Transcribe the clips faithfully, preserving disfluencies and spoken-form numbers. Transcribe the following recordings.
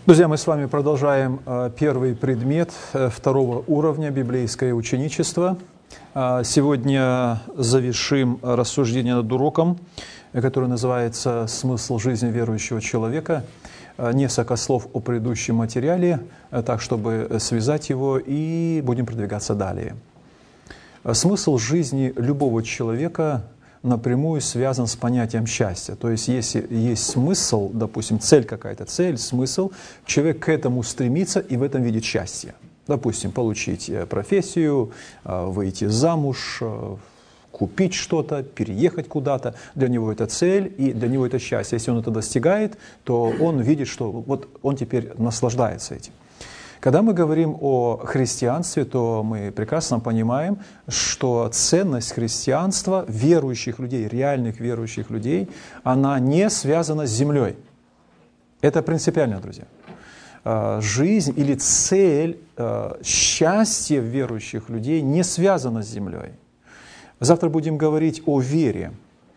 Друзья, мы с вами продолжаем первый предмет второго уровня библейское ученичество. Сегодня завершим рассуждение над уроком, который называется «Смысл жизни верующего человека». Несколько слов о предыдущем материале, так чтобы связать его, и будем продвигаться далее. Смысл жизни любого человека напрямую связан с понятием счастья. То есть, если есть смысл, допустим, цель какая-то, цель, смысл, человек к этому стремится и в этом видит счастье. Допустим, получить профессию, выйти замуж, купить что-то, переехать куда-то. Для него это цель, и для него это счастье. Если он это достигает, то он видит, что вот он теперь наслаждается этим. Когда мы говорим о христианстве, то мы прекрасно понимаем, что ценность христианства, верующих людей, реальных верующих людей, она не связана с землей. Это принципиально, друзья. Жизнь или цель, счастье верующих людей не связано с землей. Завтра будем говорить о вере.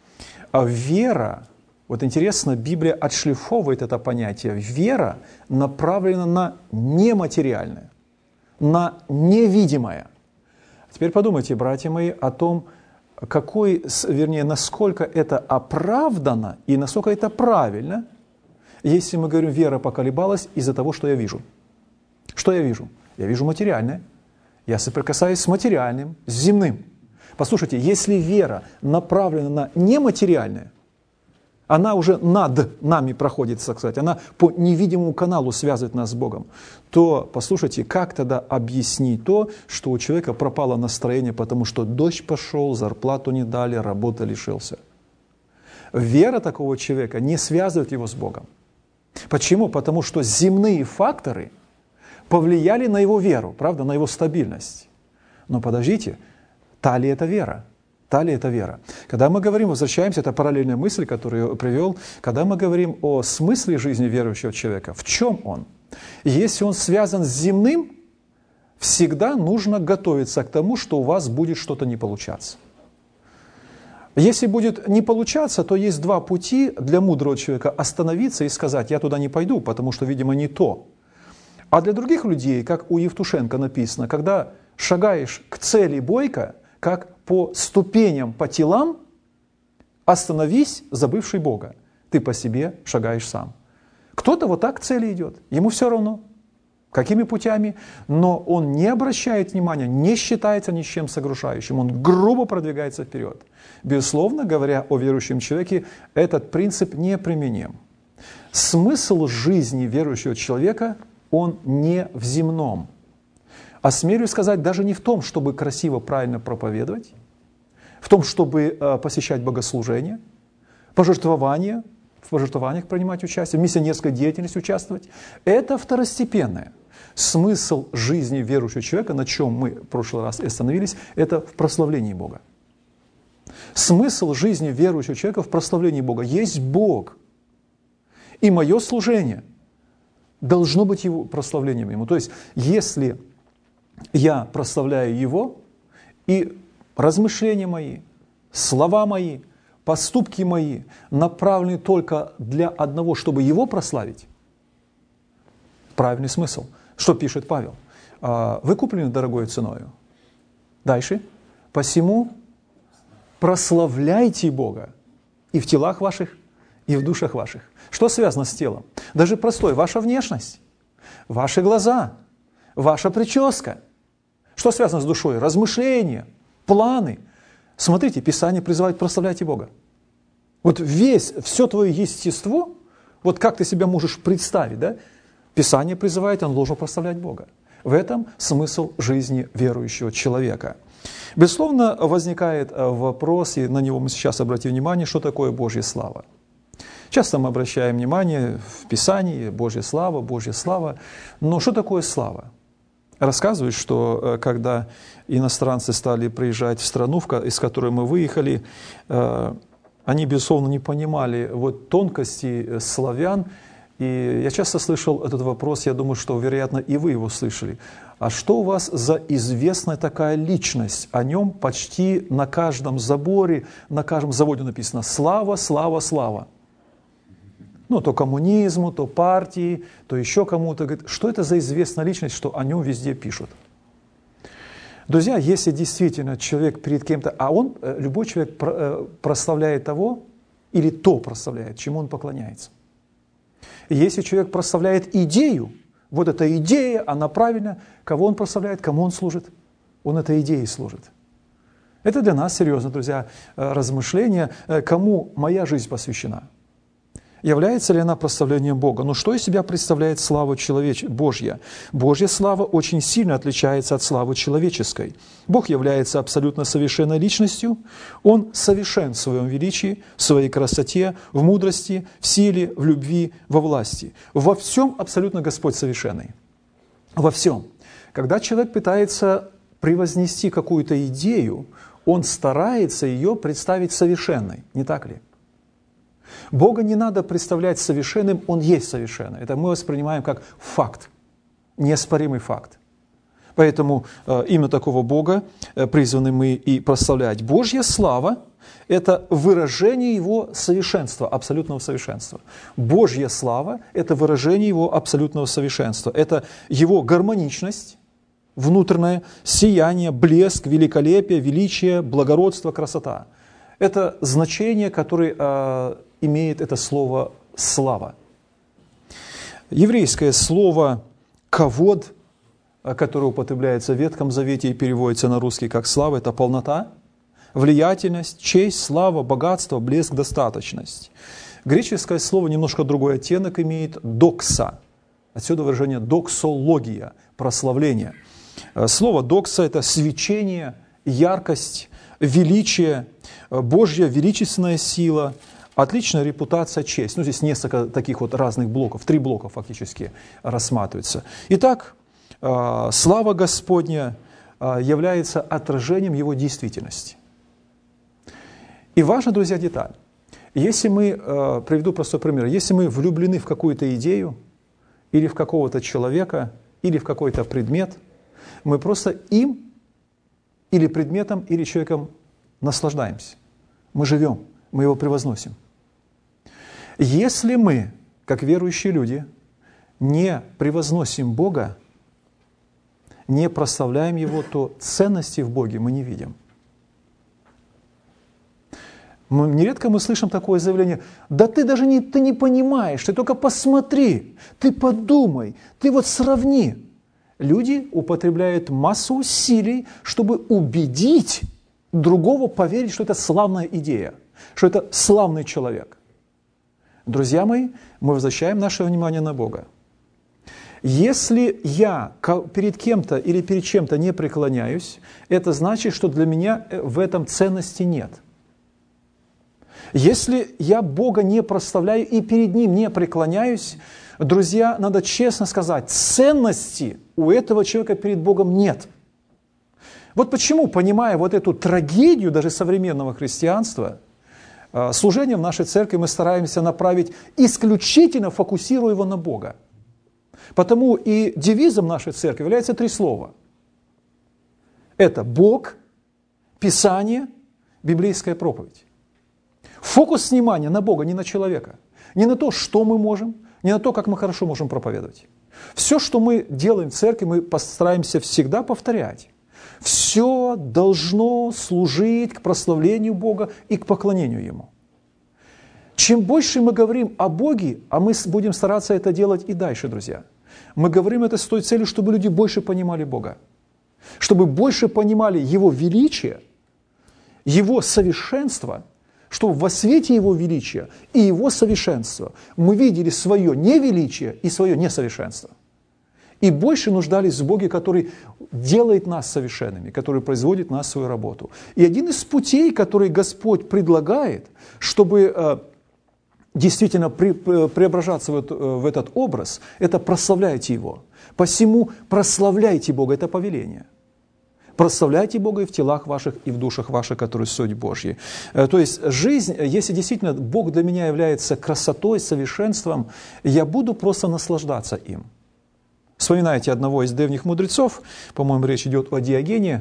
А вера, вот интересно, Библия отшлифовывает это понятие. Вера направлена на нематериальное, на невидимое. Теперь подумайте, братья мои, о том, какой, вернее, насколько это оправдано и насколько это правильно, если мы говорим, вера поколебалась из-за того, что я вижу. Что я вижу? Я вижу материальное. Я соприкасаюсь с материальным, с земным. Послушайте, если вера направлена на нематериальное, она уже над нами проходит, так сказать, она по невидимому каналу связывает нас с Богом, то, послушайте, как тогда объяснить то, что у человека пропало настроение, потому что дождь пошел, зарплату не дали, работы лишился? Вера такого человека не связывает его с Богом. Почему? Потому что земные факторы повлияли на его веру, правда, на его стабильность. Но подождите, та ли это вера? Та ли это вера? Когда мы говорим, возвращаемся, это параллельная мысль, которую я привел, когда мы говорим о смысле жизни верующего человека, в чем он? Если он связан с земным, всегда нужно готовиться к тому, что у вас будет что-то не получаться. Если будет не получаться, то есть два пути для мудрого человека: остановиться и сказать: я туда не пойду, потому что, видимо, не то. А для других людей, как у Евтушенко написано, когда шагаешь к цели бойко, как по ступеням, по телам, остановись, забывший Бога. Ты по себе шагаешь сам. Кто-то вот так к цели идет, ему все равно, какими путями, но он не обращает внимания, не считается ни с чем согрушающим, он грубо продвигается вперед. Безусловно, говоря о верующем человеке, этот принцип неприменим. Смысл жизни верующего человека, он не в земном. Осмелюсь сказать, даже не в том, чтобы красиво, правильно проповедовать, в том, чтобы э, посещать богослужения, пожертвования, в пожертвованиях принимать участие, в миссионерской деятельности участвовать. Это второстепенное. Смысл жизни верующего человека, на чем мы в прошлый раз остановились, это в прославлении Бога. Смысл жизни верующего человека в прославлении Бога. Есть Бог. И мое служение должно быть его прославлением Ему. То есть, если я прославляю Его, и размышления мои, слова мои, поступки мои направлены только для одного, чтобы Его прославить. Правильный смысл. Что пишет Павел? Вы куплены дорогою ценою. Дальше. Посему прославляйте Бога и в телах ваших, и в душах ваших. Что связано с телом? Даже простое. Ваша внешность, ваши глаза, ваша прическа. Что связано с душой? Размышления, планы. Смотрите, Писание призывает: прославляйте Бога. Вот весь, все твое естество, вот как ты себя можешь представить, да? Писание призывает, он должен прославлять Бога. В этом смысл жизни верующего человека. Безусловно, возникает вопрос, и на него мы сейчас обратим внимание, что такое Божья слава. Часто мы обращаем внимание в Писании: Божья слава, Божья слава. Но что такое слава? Рассказывают, что когда иностранцы стали приезжать в страну, из которой мы выехали, они, безусловно, не понимали вот тонкости славян. И я часто слышал этот вопрос, я думаю, что, вероятно, и вы его слышали. А что у вас за известная такая личность? О нем почти на каждом заборе, на каждом заводе написано: слава, слава, слава. Ну, то коммунизму, то партии, то еще кому-то. Говорит, что это за известная личность, что о нем везде пишут? Друзья, если действительно человек перед кем-то, а он, любой человек прославляет того, или то прославляет, чему он поклоняется. И если человек прославляет идею, вот эта идея, она правильна, кого он прославляет, кому он служит? Он этой идее служит. Это для нас серьезно, друзья, размышление, кому моя жизнь посвящена. Является ли она прославлением Бога? Но что из себя представляет слава человеч... Божья? Божья слава очень сильно отличается от славы человеческой. Бог является абсолютно совершенной личностью. Он совершен в своем величии, в своей красоте, в мудрости, в силе, в любви, во власти. Во всем абсолютно Господь совершенный. Во всем. Когда человек пытается превознести какую-то идею, он старается ее представить совершенной. Не так ли? Бога не надо представлять совершенным, Он есть совершенный. Это мы воспринимаем как факт, неоспоримый факт. Поэтому э, именно такого Бога э, призваны мы и прославлять. Божья слава – это выражение Его совершенства, абсолютного совершенства. Божья слава – это выражение Его абсолютного совершенства. Это Его гармоничность, внутреннее сияние, блеск, великолепие, величие, благородство, красота. Это значение, которое э, имеет это слово «слава». Еврейское слово «кавод», которое употребляется в Ветхом Завете и переводится на русский как «слава», это полнота, влиятельность, честь, слава, богатство, блеск, достаточность. Греческое слово немножко другой оттенок имеет «докса». Отсюда выражение «доксология», прославление. Слово «докса» – это свечение, яркость, величие, Божья величественная сила, отличная репутация, честь. Ну, здесь несколько таких вот разных блоков, три блока фактически рассматриваются. Итак, слава Господня является отражением Его действительности. И важна, друзья, деталь. Если мы, приведу простой пример, если мы влюблены в какую-то идею, или в какого-то человека, или в какой-то предмет, мы просто им, или предметом, или человеком наслаждаемся. Мы живем, мы его превозносим. Если мы, как верующие люди, не превозносим Бога, не прославляем Его, то ценности в Боге мы не видим. Мы, нередко мы слышим такое заявление: да ты даже не, ты не понимаешь, ты только посмотри, ты подумай, ты вот сравни. Люди употребляют массу усилий, чтобы убедить другого поверить, что это славная идея, что это славный человек. Друзья мои, мы возвращаем наше внимание на Бога. Если я перед кем-то или перед чем-то не преклоняюсь, это значит, что для меня в этом ценности нет. Если я Бога не прославляю и перед Ним не преклоняюсь, друзья, надо честно сказать, ценности у этого человека перед Богом нет. Вот почему, понимая вот эту трагедию даже современного христианства, служение в нашей церкви мы стараемся направить исключительно, фокусируя его на Бога. Потому и девизом нашей церкви является три слова. Это Бог, Писание, библейская проповедь. Фокус внимания на Бога, не на человека. Не на то, что мы можем, не на то, как мы хорошо можем проповедовать. Все, что мы делаем в церкви, мы постараемся всегда повторять. Все должно служить к прославлению Бога и к поклонению Ему. Чем больше мы говорим о Боге, а мы будем стараться это делать и дальше, друзья, мы говорим это с той целью, чтобы люди больше понимали Бога, чтобы больше понимали Его величие, Его совершенство, чтобы во свете Его величия и Его совершенства мы видели свое невеличие и свое несовершенство. И больше нуждались в Боге, который делает нас совершенными, который производит нас свою работу. И один из путей, который Господь предлагает, чтобы э, действительно при, преображаться в, это, в этот образ, это прославляйте Его. Посему прославляйте Бога, это повеление. Прославляйте Бога и в телах ваших, и в душах ваших, которые суть Божьи. То есть жизнь, если действительно Бог для меня является красотой, совершенством, я буду просто наслаждаться им. Вспоминаете одного из древних мудрецов, по-моему, речь идет о Диогене,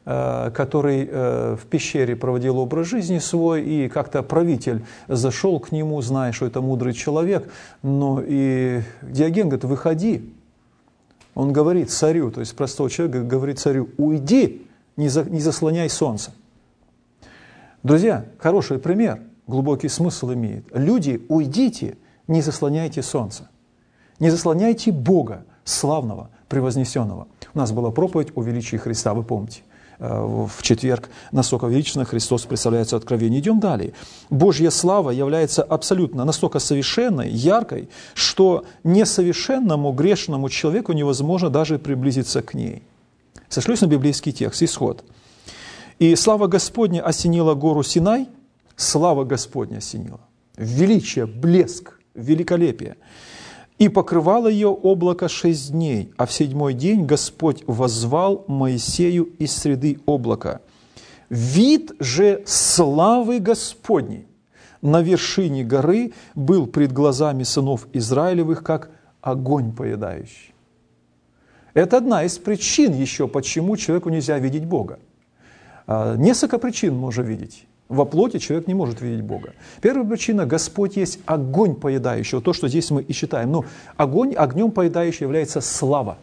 который в пещере проводил образ жизни свой, и как-то правитель зашел к нему, зная, что это мудрый человек, но и Диоген говорит: выходи. Он говорит царю, то есть простой человек говорит царю: уйди, не, за, не заслоняй солнце. Друзья, хороший пример, глубокий смысл имеет. Люди, уйдите, не заслоняйте солнце. Не заслоняйте Бога, славного, превознесенного. У нас была проповедь о величии Христа, вы помните. В четверг, насколько величественно Христос представляется в Откровении. Идем далее. Божья слава является абсолютно настолько совершенной, яркой, что несовершенному, грешному человеку невозможно даже приблизиться к ней. Сошлюсь на библейский текст, Исход. «И слава Господня осенила гору Синай», слава Господня осенила, величие, блеск, великолепие. «И покрывало ее облако шесть дней, а в седьмой день Господь воззвал Моисею из среды облака. Вид же славы Господней на вершине горы был пред глазами сынов Израилевых, как огонь поедающий». Это одна из причин еще, почему человеку нельзя видеть Бога. Несколько причин можно видеть. Во плоти человек не может видеть Бога. Первая причина – Господь есть огонь поедающий. То, что здесь мы и читаем. Но огонь, огнем поедающий является слава.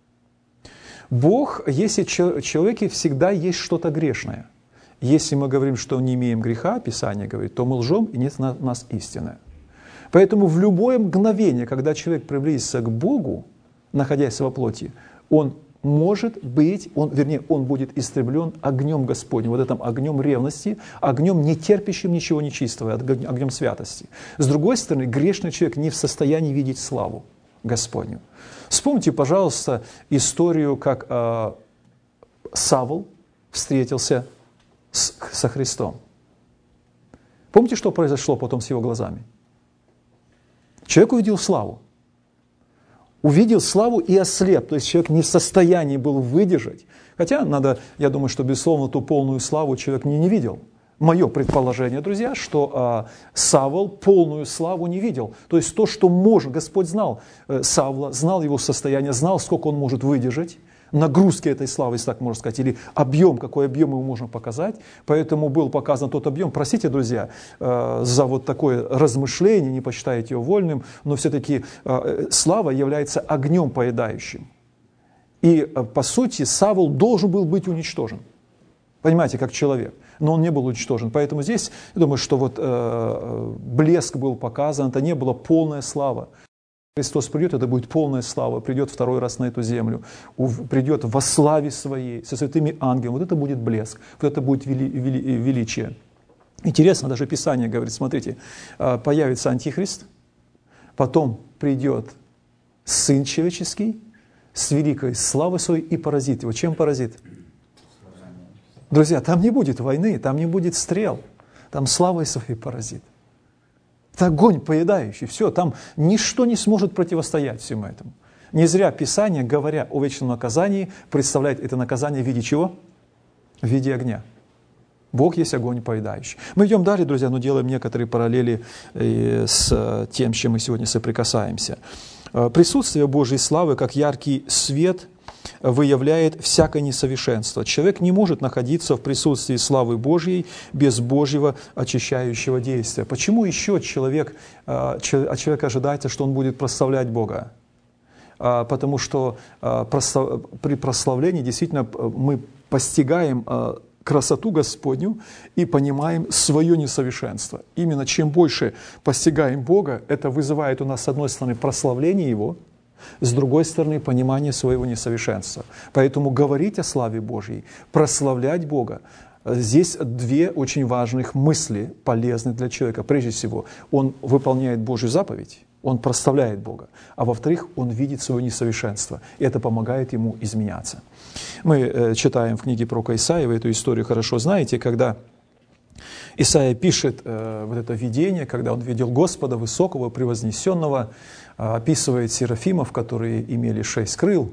Бог, если в человеке всегда есть что-то грешное. Если мы говорим, что не имеем греха, Писание говорит, то мы лжем, и нет в нас истины. Поэтому в любое мгновение, когда человек приблизится к Богу, находясь во плоти, он может быть, он, вернее, он будет истреблен огнем Господним, вот этим огнем ревности, огнем, не терпящим ничего нечистого, огнем святости. С другой стороны, грешный человек не в состоянии видеть славу Господню. Вспомните, пожалуйста, историю, как э, Савл встретился с, со Христом. Помните, что произошло потом с его глазами? Человек увидел славу. Увидел славу и ослеп, то есть человек не в состоянии был выдержать. Хотя надо, я думаю, что, безусловно, ту полную славу человек не, не видел. Мое предположение, друзья, что а, Савл полную славу не видел. То есть то, что может, Господь знал э, Савла, знал его состояние, знал, сколько он может выдержать, нагрузки этой славы, если так можно сказать, или объем, какой объем ему можно показать. Поэтому был показан тот объем. Простите, друзья, э, за вот такое размышление, не посчитайте его вольным, но все-таки э, слава является огнем поедающим. И, э, по сути, Савл должен был быть уничтожен. Понимаете, как человек. Но он не был уничтожен. Поэтому здесь, я думаю, что вот э, блеск был показан, это не была полная слава. Христос придет, это будет полная слава, придет второй раз на эту землю, придет во славе своей, со святыми ангелами. Вот это будет блеск, вот это будет вели, вели, величие. Интересно, даже Писание говорит, смотрите, появится Антихрист, потом придет Сын Человеческий с великой славой своей и поразит его. Чем поразит? Друзья, там не будет войны, там не будет стрел, там славой своей поразит. Это огонь поедающий, все, там ничто не сможет противостоять всему этому. Не зря Писание, говоря о вечном наказании, представляет это наказание в виде чего? В виде огня. Бог есть огонь поедающий. Мы идем далее, друзья, но делаем некоторые параллели с тем, с чем мы сегодня соприкасаемся. Присутствие Божьей славы, как яркий свет, выявляет всякое несовершенство. Человек не может находиться в присутствии славы Божьей без Божьего очищающего действия. Почему еще человек, от человека ожидается, что он будет прославлять Бога? Потому что при прославлении действительно мы постигаем красоту Господню и понимаем свое несовершенство. Именно чем больше постигаем Бога, это вызывает у нас, с одной стороны, прославление Его, с другой стороны, понимание своего несовершенства. Поэтому говорить о славе Божьей, прославлять Бога, здесь две очень важных мысли, полезны для человека. Прежде всего, он выполняет Божью заповедь, он прославляет Бога. А во-вторых, он видит свое несовершенство. И это помогает ему изменяться. Мы э, читаем в книге пророка Исаии, вы эту историю хорошо знаете, когда Исаия пишет э, вот это видение, когда он видел Господа высокого, превознесенного, э, описывает серафимов, которые имели шесть крыл,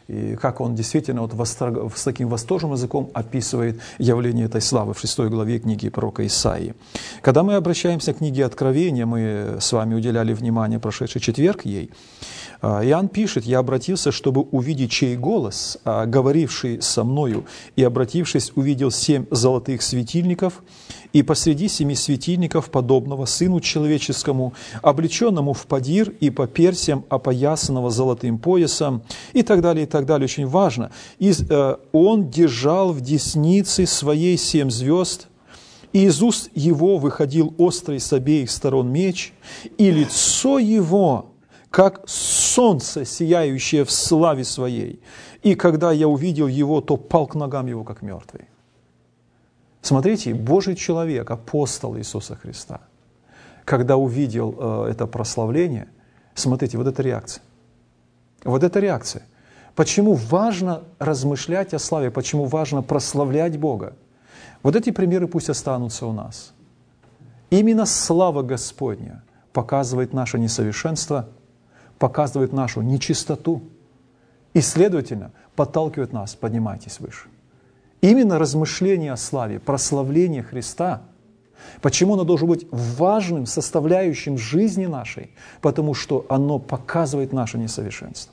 и как он действительно вот восторг... с таким восторженным языком описывает явление этой славы в шестой главе книги пророка Исаии. Когда мы обращаемся к книге Откровения, мы с вами уделяли внимание прошедший четверг ей, Иоанн пишет: «Я обратился, чтобы увидеть чей голос, говоривший со мною, и, обратившись, увидел семь золотых светильников, и посреди семи светильников подобного Сыну Человеческому, облеченному в подир и по персям, опоясанного золотым поясом», и так далее, и так далее. Очень важно. И он держал в деснице своей семь звезд, и из уст его выходил острый с обеих сторон меч, и лицо его как солнце, сияющее в славе своей. И когда я увидел его, то пал к ногам его, как мертвый. Смотрите, Божий человек, апостол Иисуса Христа, когда увидел э, это прославление, смотрите, вот эта реакция. Вот эта реакция. Почему важно размышлять о славе, почему важно прославлять Бога? Вот эти примеры пусть останутся у нас. Именно слава Господня показывает наше несовершенство, показывает нашу нечистоту и, следовательно, подталкивает нас: поднимайтесь выше. Именно размышление о славе, прославление Христа, почему оно должно быть важным составляющим жизни нашей? Потому что оно показывает наше несовершенство.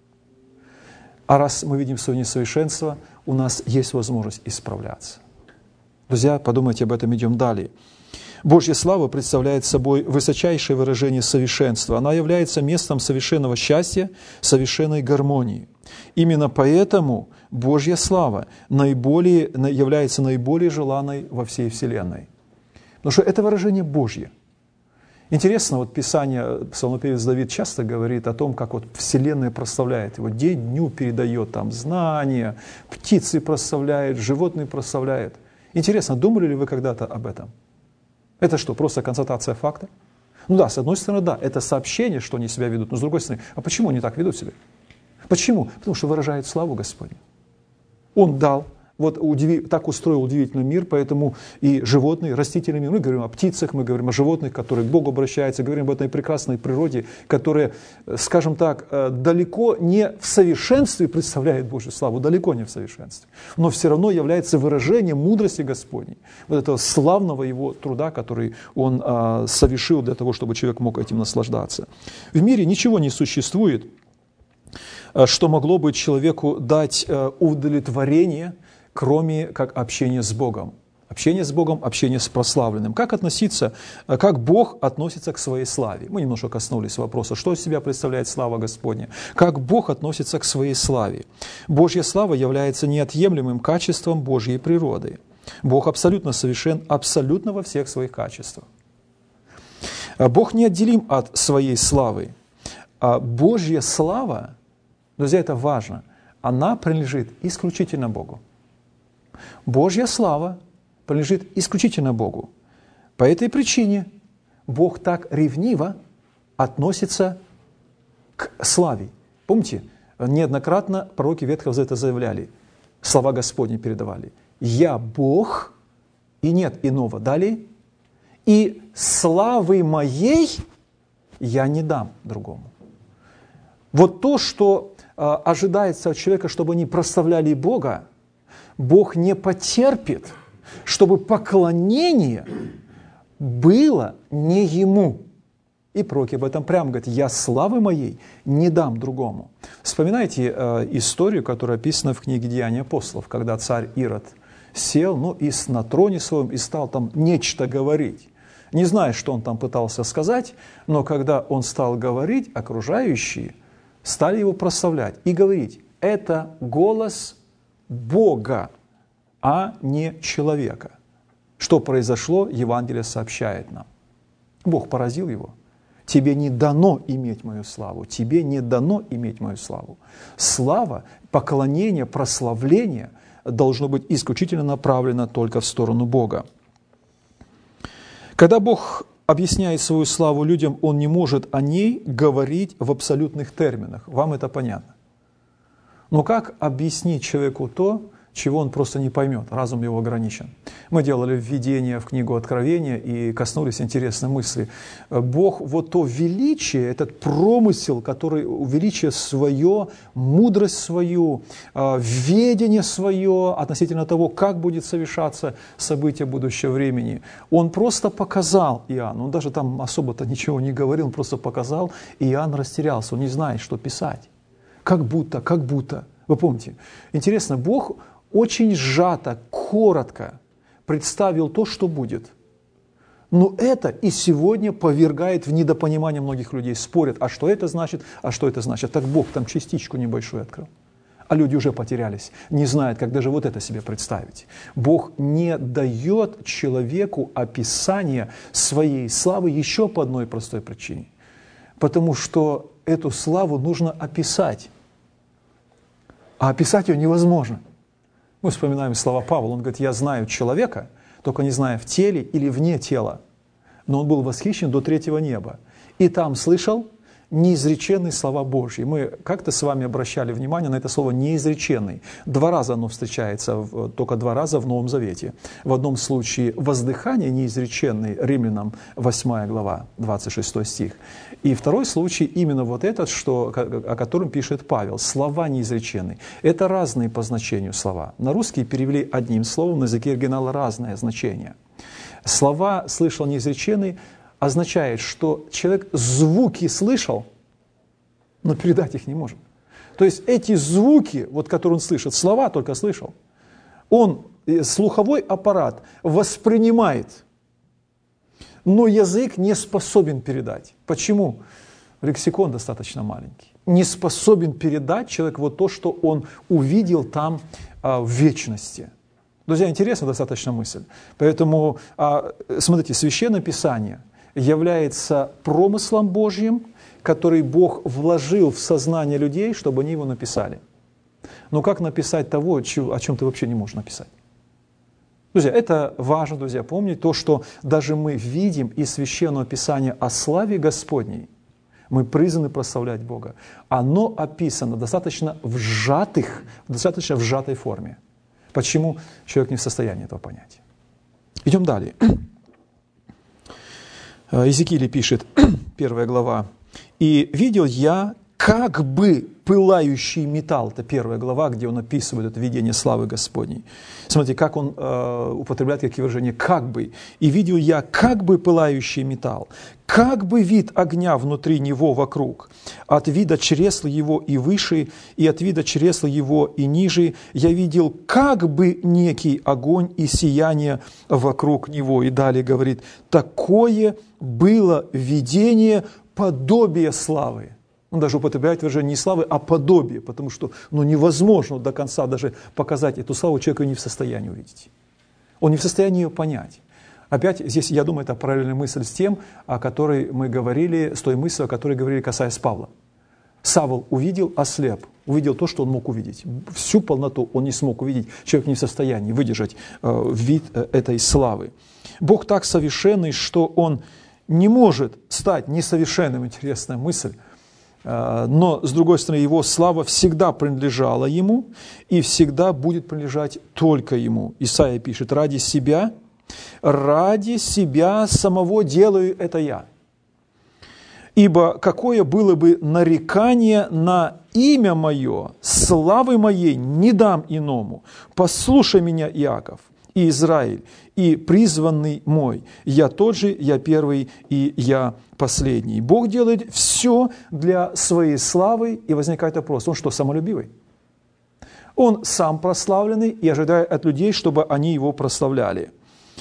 А раз мы видим свое несовершенство, у нас есть возможность исправляться. Друзья, подумайте об этом, идем далее. Божья слава представляет собой высочайшее выражение совершенства. Она является местом совершенного счастья, совершенной гармонии. Именно поэтому Божья слава наиболее, является наиболее желанной во всей Вселенной. Потому что это выражение Божье. Интересно, вот Писание, псалмопевец Давид часто говорит о том, как вот Вселенная прославляет его. День дню передает там знания, птицы прославляют, животные прославляют. Интересно, думали ли вы когда-то об этом? Это что, просто констатация факта? Ну да, с одной стороны, да, это сообщение, что они себя ведут, но с другой стороны, а почему они так ведут себя? Почему? Потому что выражают славу Господню. Он дал, вот удив... так устроил удивительный мир, поэтому и животные, растительный мир, мы говорим о птицах, мы говорим о животных, которые к Богу обращаются, говорим об этой прекрасной природе, которая, скажем так, далеко не в совершенстве представляет Божью славу, далеко не в совершенстве, но все равно является выражением мудрости Господней, вот этого славного Его труда, который Он а, совершил для того, чтобы человек мог этим наслаждаться. В мире ничего не существует, что могло бы человеку дать удовлетворение, кроме как общения с Богом. Общение с Богом, общение с прославленным. Как относиться, как Бог относится к своей славе? Мы немножко коснулись вопроса, что из себя представляет слава Господня. Как Бог относится к своей славе? Божья слава является неотъемлемым качеством Божьей природы. Бог абсолютно совершен, абсолютно во всех своих качествах. Бог неотделим от своей славы. Божья слава, друзья, это важно, она принадлежит исключительно Богу. Божья слава принадлежит исключительно Богу. По этой причине Бог так ревниво относится к славе. Помните, неоднократно пророки Ветхого Завета заявляли, слова Господни передавали: «Я Бог, и нет иного». Далее: «И славы моей я не дам другому». Вот то, что э, ожидается от человека, чтобы они прославляли Бога, Бог не потерпит, чтобы поклонение было не Ему. И пророки об этом прямо говорят: «Я славы моей не дам другому». Вспоминайте э, историю, которая описана в книге «Деяния апостолов», когда царь Ирод сел, ну, и на троне своем, и стал там нечто говорить. Не знаю, что он там пытался сказать, но когда он стал говорить, окружающие стали его прославлять и говорить: это голос Бога, а не человека. Что произошло, Евангелие сообщает нам. Бог поразил его. Тебе не дано иметь мою славу, тебе не дано иметь мою славу. Слава, поклонение, прославление должно быть исключительно направлено только в сторону Бога. Когда Бог объясняет свою славу людям, Он не может о ней говорить в абсолютных терминах. Вам это понятно. Но как объяснить человеку то, чего он просто не поймет, разум его ограничен. Мы делали введение в книгу Откровения и коснулись интересной мысли. Бог, вот то величие, этот промысел, который, величие свое, мудрость свою, ведение свое относительно того, как будет совершаться событие будущего времени, он просто показал Иоанну. Он даже там особо-то ничего не говорил, он просто показал, и Иоанн растерялся, он не знает, что писать. Как будто, как будто. Вы помните? Интересно, Бог очень сжато, коротко представил то, что будет. Но это и сегодня повергает в недопонимание многих людей. Спорят, а что это значит, а что это значит. Так Бог там частичку небольшую открыл. А люди уже потерялись, не знают, как даже вот это себе представить. Бог не дает человеку описания своей славы еще по одной простой причине. Потому что эту славу нужно описать. А описать ее невозможно. Мы вспоминаем слова Павла, он говорит, я знаю человека, только не знаю в теле или вне тела. Но он был восхищен до третьего неба. И там слышал неизреченные слова Божьи. Мы как-то с вами обращали внимание на это слово «неизреченный». Два раза оно встречается, только два раза в Новом Завете. В одном случае воздыхание неизреченный, Римлянам восьмая глава, двадцать шестой стих. И второй случай именно вот этот, что, о котором пишет Павел. Слова неизреченные. Это разные по значению слова. На русский перевели одним словом, на языке оригинала разное значение. Слова «слышал неизреченный» означает, что человек звуки слышал, но передать их не может. То есть эти звуки, вот, которые он слышит, слова только слышал, он, слуховой аппарат, воспринимает, но язык не способен передать. Почему? Лексикон достаточно маленький. Не способен передать человек вот то, что он увидел там а, в вечности. Друзья, интересная достаточно мысль. Поэтому, а, смотрите, Священное Писание является промыслом Божьим, который Бог вложил в сознание людей, чтобы они его написали. Но как написать того, о чем ты вообще не можешь написать? Друзья, это важно, друзья, помнить то, что даже мы видим из Священного Писания о славе Господней, мы призваны прославлять Бога. Оно описано достаточно в сжатых, достаточно в сжатой форме. Почему человек не в состоянии этого понять? Идем далее. Иезекииль пишет, первая глава. «И видел я как бы пылающий металл». Это первая глава, где он описывает это видение славы Господней. Смотрите, как он э, употребляет какие выражения «как бы». «И видел я как бы пылающий металл, как бы вид огня внутри него вокруг, от вида чресла его и выше, и от вида чресла его и ниже. Я видел как бы некий огонь и сияние вокруг него». И далее говорит, «такое было видение подобие славы». Он даже употребляет выражение не славы, а подобие, потому что ну, невозможно до конца даже показать эту славу, человеку не в состоянии увидеть. Он не в состоянии ее понять. Опять здесь, я думаю, это параллельная мысль с тем, о которой мы говорили, с той мыслью, о которой говорили, касаясь Павла. Савл увидел, ослеп, увидел то, что он мог увидеть. Всю полноту он не смог увидеть. Человек не в состоянии выдержать э, вид э, этой славы. Бог так совершенный, что он не может стать несовершенным, интересная мысль. Но, с другой стороны, его слава всегда принадлежала ему и всегда будет принадлежать только ему. Исаия пишет, ради себя, ради себя самого делаю это я. Ибо какое было бы нарекание на имя мое, славы моей не дам иному. Послушай меня, Иаков и Израиль, и призванный мой. Я тот же, я первый, и я последний. Бог делает все для своей славы, и возникает вопрос, он что, самолюбивый? Он сам прославленный и ожидает от людей, чтобы они его прославляли.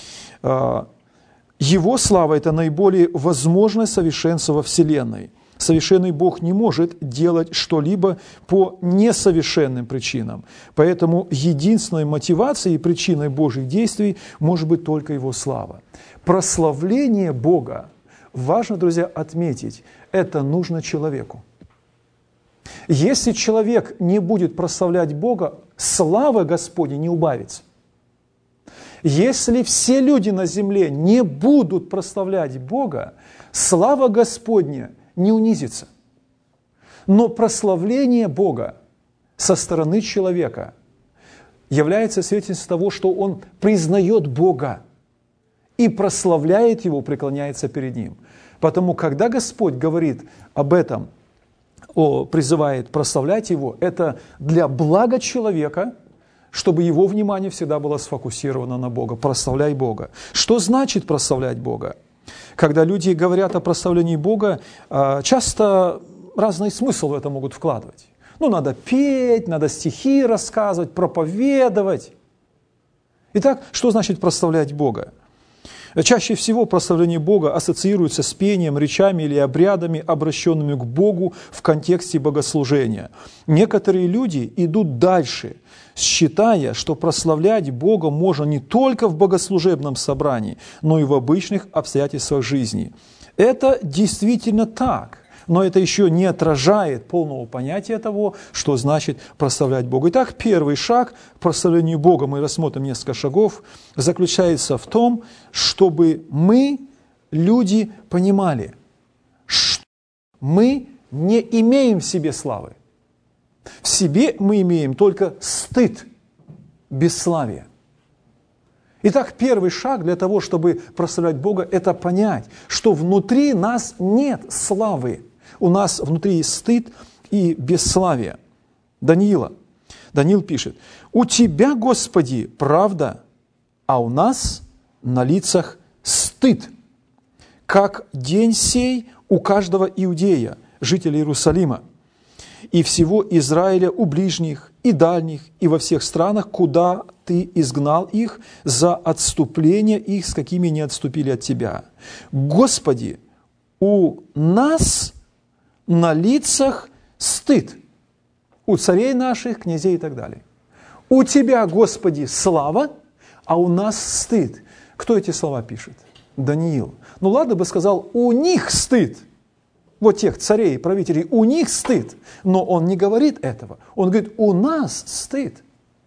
Его слава – это наиболее возможное совершенство во Вселенной. Совершенный Бог не может делать что-либо по несовершенным причинам. Поэтому единственной мотивацией и причиной Божьих действий может быть только Его слава. Прославление Бога, важно, друзья, отметить, это нужно человеку. Если человек не будет прославлять Бога, слава Господня не убавится. Если все люди на земле не будут прославлять Бога, слава Господня не унизится. Но прославление Бога со стороны человека является свидетельством того, что он признает Бога и прославляет Его, преклоняется перед Ним. Потому когда Господь говорит об этом, о, призывает прославлять Его, это для блага человека, чтобы его внимание всегда было сфокусировано на Бога. Прославляй Бога. Что значит прославлять Бога? Когда люди говорят о прославлении Бога, часто разный смысл в это могут вкладывать. Ну, надо петь, надо стихи рассказывать, проповедовать. Итак, что значит прославлять Бога? Чаще всего прославление Бога ассоциируется с пением, речами или обрядами, обращенными к Богу в контексте богослужения. Некоторые люди идут дальше, считая, что прославлять Бога можно не только в богослужебном собрании, но и в обычных обстоятельствах жизни. Это действительно так, но это еще не отражает полного понятия того, что значит прославлять Бога. Итак, первый шаг к прославлению Бога, мы рассмотрим несколько шагов, заключается в том, чтобы мы, люди, понимали, что мы не имеем в себе славы. В себе мы имеем только стыд, бесславие. Итак, первый шаг для того, чтобы прославлять Бога, это понять, что внутри нас нет славы. У нас внутри есть стыд и бесславие. Даниила. Даниил пишет: «У Тебя, Господи, правда, а у нас на лицах стыд, как день сей у каждого иудея, жителя Иерусалима, и всего Израиля у ближних и дальних, и во всех странах, куда Ты изгнал их за отступление их, с какими не отступили от Тебя. Господи, у нас на лицах стыд, у царей наших, князей и так далее. У Тебя, Господи, слава, а у нас стыд». Кто эти слова пишет? Даниил. Ну ладно бы сказал, у них стыд. Вот тех царей, правителей, у них стыд. Но он не говорит этого. Он говорит, у нас стыд.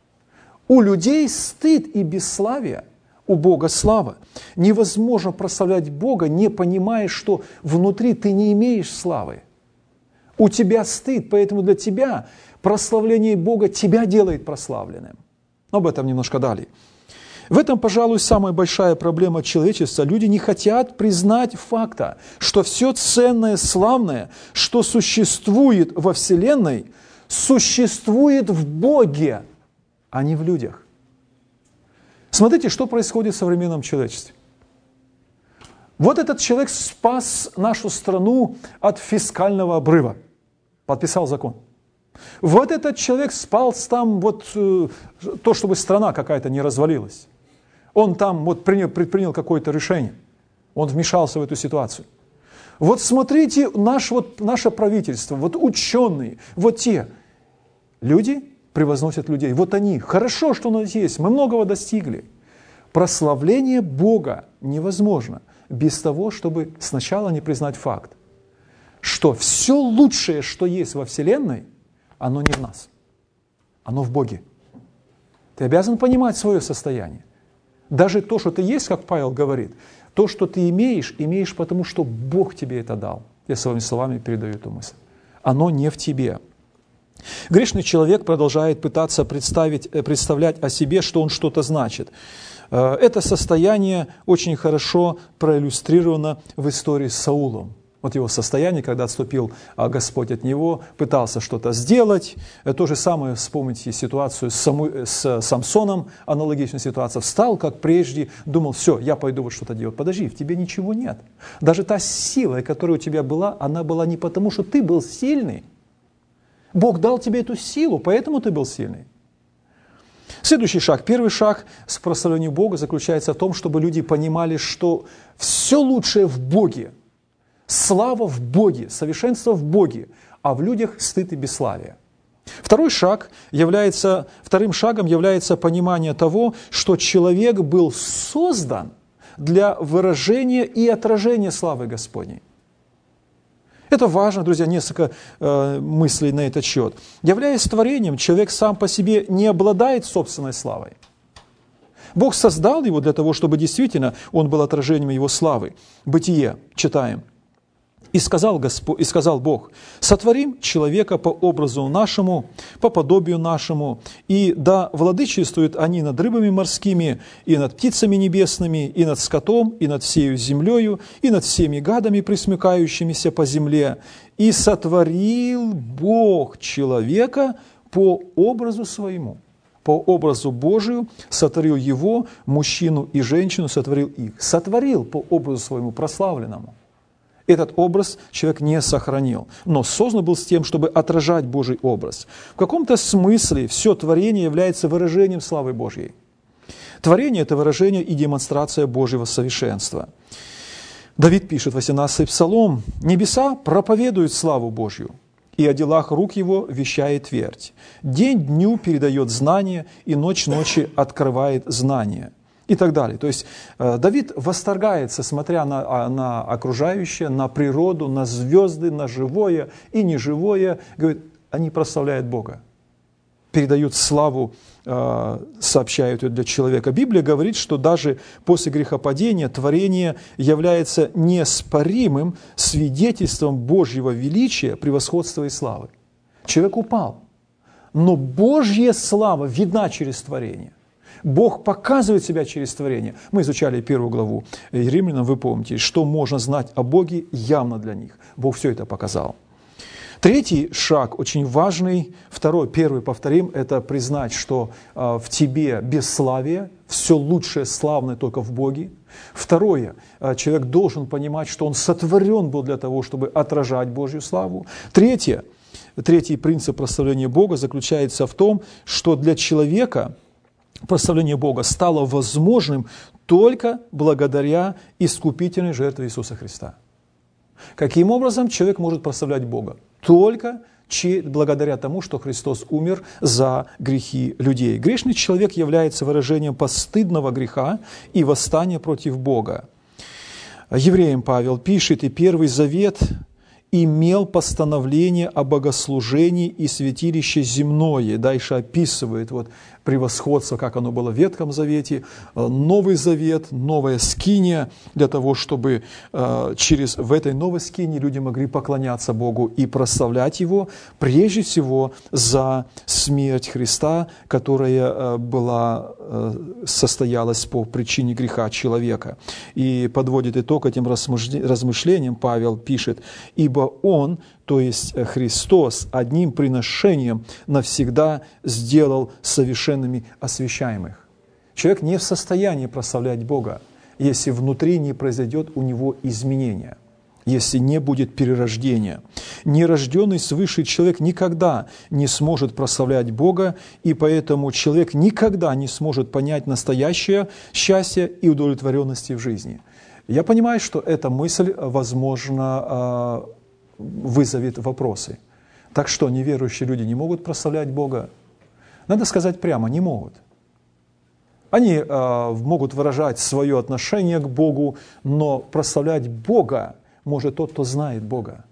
У людей стыд и бесславие, у Бога слава. Невозможно прославлять Бога, не понимая, что внутри ты не имеешь славы. У тебя стыд, поэтому для тебя прославление Бога тебя делает прославленным. Но об этом немножко далее. В этом, пожалуй, самая большая проблема человечества. Люди не хотят признать факта, что все ценное, славное, что существует во Вселенной, существует в Боге, а не в людях. Смотрите, что происходит в современном человечестве. Вот этот человек спас нашу страну от фискального обрыва, подписал закон. Вот этот человек спас там вот э, то, чтобы страна какая-то не развалилась. Он там вот принял, предпринял какое-то решение. Он вмешался в эту ситуацию. Вот смотрите, наш, вот, наше правительство, вот ученые, вот те люди превозносят людей. Вот они. Хорошо, что у нас есть. Мы многого достигли. Прославление Бога невозможно без того, чтобы сначала не признать факт, что все лучшее, что есть во Вселенной, оно не в нас. Оно в Боге. Ты обязан понимать свое состояние. Даже то, что ты есть, как Павел говорит, то, что ты имеешь, имеешь потому, что Бог тебе это дал. Я своими словами передаю эту мысль. Оно не в тебе. Грешный человек продолжает пытаться представить, представлять о себе, что он что-то значит. Это состояние очень хорошо проиллюстрировано в истории с Саулом. Вот его состояние, когда отступил Господь от него, пытался что-то сделать. То же самое, вспомните ситуацию с, Саму... с Самсоном, аналогичная ситуация. Встал, как прежде, думал, все, я пойду вот что-то делать. Подожди, в тебе ничего нет. Даже та сила, которая у тебя была, она была не потому, что ты был сильный. Бог дал тебе эту силу, поэтому ты был сильный. Следующий шаг, первый шаг с прославлением Бога заключается в том, чтобы люди понимали, что все лучшее в Боге. Слава в Боге, совершенство в Боге, а в людях стыд и бесславие. Второй шаг является, вторым шагом является понимание того, что человек был создан для выражения и отражения славы Господней. Это важно, друзья, несколько э, мыслей на этот счет. Являясь творением, человек сам по себе не обладает собственной славой. Бог создал его для того, чтобы действительно он был отражением его славы. Бытие, читаем. И сказал, Господь, и сказал Бог: «Сотворим человека по образу нашему, по подобию нашему, и да владычествуют они над рыбами морскими, и над птицами небесными, и над скотом, и над всею землею, и над всеми гадами, пресмыкающимися по земле. И сотворил Бог человека по образу своему». По образу Божию сотворил его, мужчину и женщину сотворил их. Сотворил по образу своему прославленному. Этот образ человек не сохранил, но создан был с тем, чтобы отражать Божий образ. В каком-то смысле все творение является выражением славы Божьей. Творение – это выражение и демонстрация Божьего совершенства. Давид пишет, восемнадцатый Псалом: «Небеса проповедуют славу Божью, и о делах рук его вещает твердь. День дню передает знание, и ночь ночи открывает знание». И так далее. То есть Давид восторгается, смотря на, на окружающее, на природу, на звезды, на живое и неживое. Говорит, они прославляют Бога, передают славу, сообщают ее для человека. Библия говорит, что даже после грехопадения творение является неоспоримым свидетельством Божьего величия, превосходства и славы. Человек упал, но Божья слава видна через творение. Бог показывает себя через творение. Мы изучали первую главу Римлянам, вы помните, что можно знать о Боге явно для них. Бог все это показал. Третий шаг, очень важный, второй, первый, повторим, это признать, что э, в тебе бесславие, все лучшее, славное только в Боге. Второе, э, человек должен понимать, что он сотворен был для того, чтобы отражать Божью славу. Третье, третий принцип прославления Бога заключается в том, что для человека прославление Бога стало возможным только благодаря искупительной жертве Иисуса Христа. Каким образом человек может прославлять Бога? Только благодаря тому, что Христос умер за грехи людей. Грешный человек является выражением постыдного греха и восстания против Бога. Евреям Павел пишет, и Первый Завет имел постановление о богослужении и святилище земное. Дальше описывает вот превосходство, как оно было в Ветхом Завете. Новый Завет, новая скиния, для того, чтобы через, в этой новой скинии люди могли поклоняться Богу и прославлять Его, прежде всего за смерть Христа, которая была, состоялась по причине греха человека. И подводит итог этим размышлениям, Павел пишет, «Ибо Он, то есть Христос, одним приношением навсегда сделал совершенными освящаемых». Человек не в состоянии прославлять Бога, если внутри не произойдет у него изменения, если не будет перерождения. Нерожденный свыше человек никогда не сможет прославлять Бога, и поэтому человек никогда не сможет понять настоящее счастье и удовлетворенности в жизни. Я понимаю, что эта мысль, возможно, вызовет вопросы. Так что, неверующие люди не могут прославлять Бога? Надо сказать прямо, не могут. Они э, могут выражать свое отношение к Богу, но прославлять Бога может тот, кто знает Бога.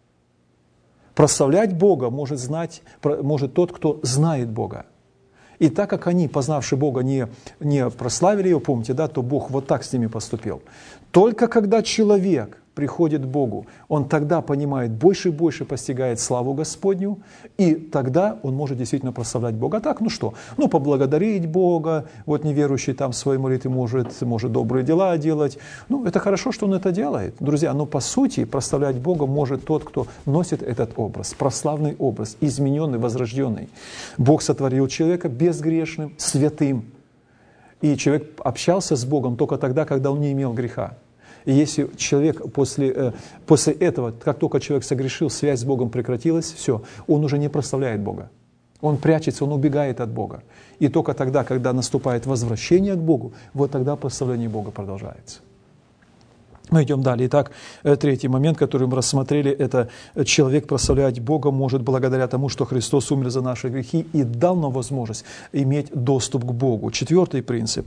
Прославлять Бога может, знать, может тот, кто знает Бога. И так как они, познавши Бога, не, не прославили Его, помните, да, то Бог вот так с ними поступил. Только когда человек приходит к Богу, он тогда понимает, больше и больше постигает славу Господню, и тогда он может действительно прославлять Бога. А так, ну что? Ну, поблагодарить Бога, вот неверующий там в своей молитве может, может добрые дела делать. Ну, это хорошо, что он это делает. Друзья, но по сути прославлять Бога может тот, кто носит этот образ, прославленный образ, измененный, возрожденный. Бог сотворил человека безгрешным, святым. И человек общался с Богом только тогда, когда он не имел греха. И если человек после, после этого, как только человек согрешил, связь с Богом прекратилась, все, он уже не прославляет Бога. Он прячется, он убегает от Бога. И только тогда, когда наступает возвращение к Богу, вот тогда прославление Бога продолжается. Мы идем далее. Итак, третий момент, который мы рассмотрели, это человек прославлять Бога может благодаря тому, что Христос умер за наши грехи и дал нам возможность иметь доступ к Богу. Четвертый принцип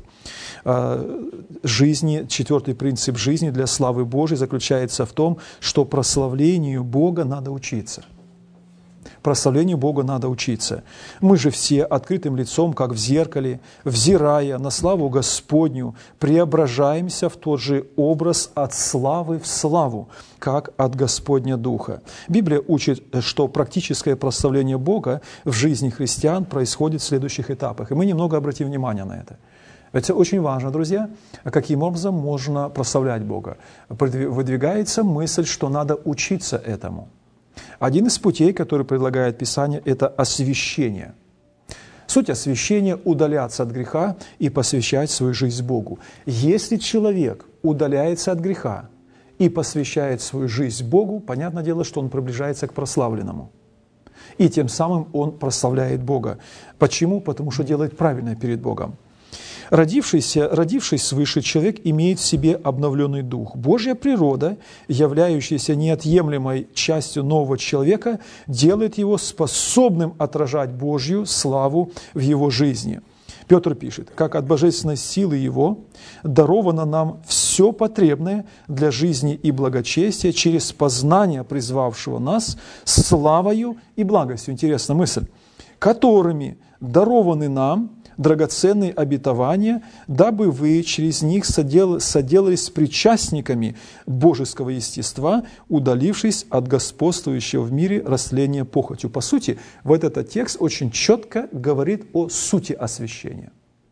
жизни, четвертый принцип жизни для славы Божией заключается в том, что прославлению Бога надо учиться. Прославлению Бога надо учиться. Мы же все открытым лицом, как в зеркале, взирая на славу Господню, преображаемся в тот же образ от славы в славу, как от Господня Духа. Библия учит, что практическое прославление Бога в жизни христиан происходит в следующих этапах. И мы немного обратим внимание на это. Это очень важно, друзья, каким образом можно прославлять Бога. Выдвигается мысль, что надо учиться этому. Один из путей, который предлагает Писание, это освящение. Суть освящения – удаляться от греха и посвящать свою жизнь Богу. Если человек удаляется от греха и посвящает свою жизнь Богу, понятное дело, что он приближается к прославленному. И тем самым он прославляет Бога. Почему? Потому что делает правильное перед Богом. Родившийся, родившись свыше, человек имеет в себе обновленный дух. Божья природа, являющаяся неотъемлемой частью нового человека, делает его способным отражать Божью славу в его жизни. Петр пишет: «Как от божественной силы Его даровано нам все потребное для жизни и благочестия через познание призвавшего нас славою и благостью». Интересная мысль. «Которыми дарованы нам драгоценные обетования, дабы вы через них содел, соделались причастниками божеского естества, удалившись от господствующего в мире растления похотью». По сути, вот этот текст очень четко говорит о сути освящения.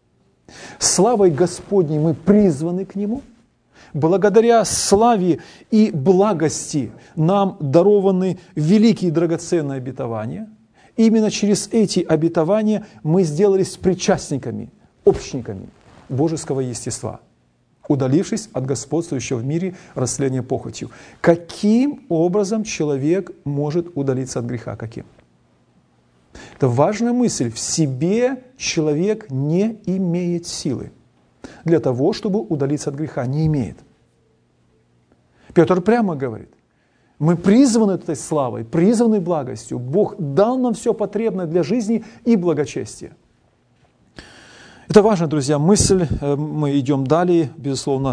Славой Господней мы призваны к Нему. Благодаря славе и благости нам дарованы великие драгоценные обетования. Именно через эти обетования мы сделались причастниками, общниками божеского естества, удалившись от господствующего в мире растления похотью. Каким образом человек может удалиться от греха? Каким? Это важная мысль. В себе человек не имеет силы для того, чтобы удалиться от греха. Не имеет. Петр прямо говорит: мы призваны этой славой, призваны благостью. Бог дал нам все потребное для жизни и благочестия. Это важно, друзья, мысль. Мы идем далее. Безусловно,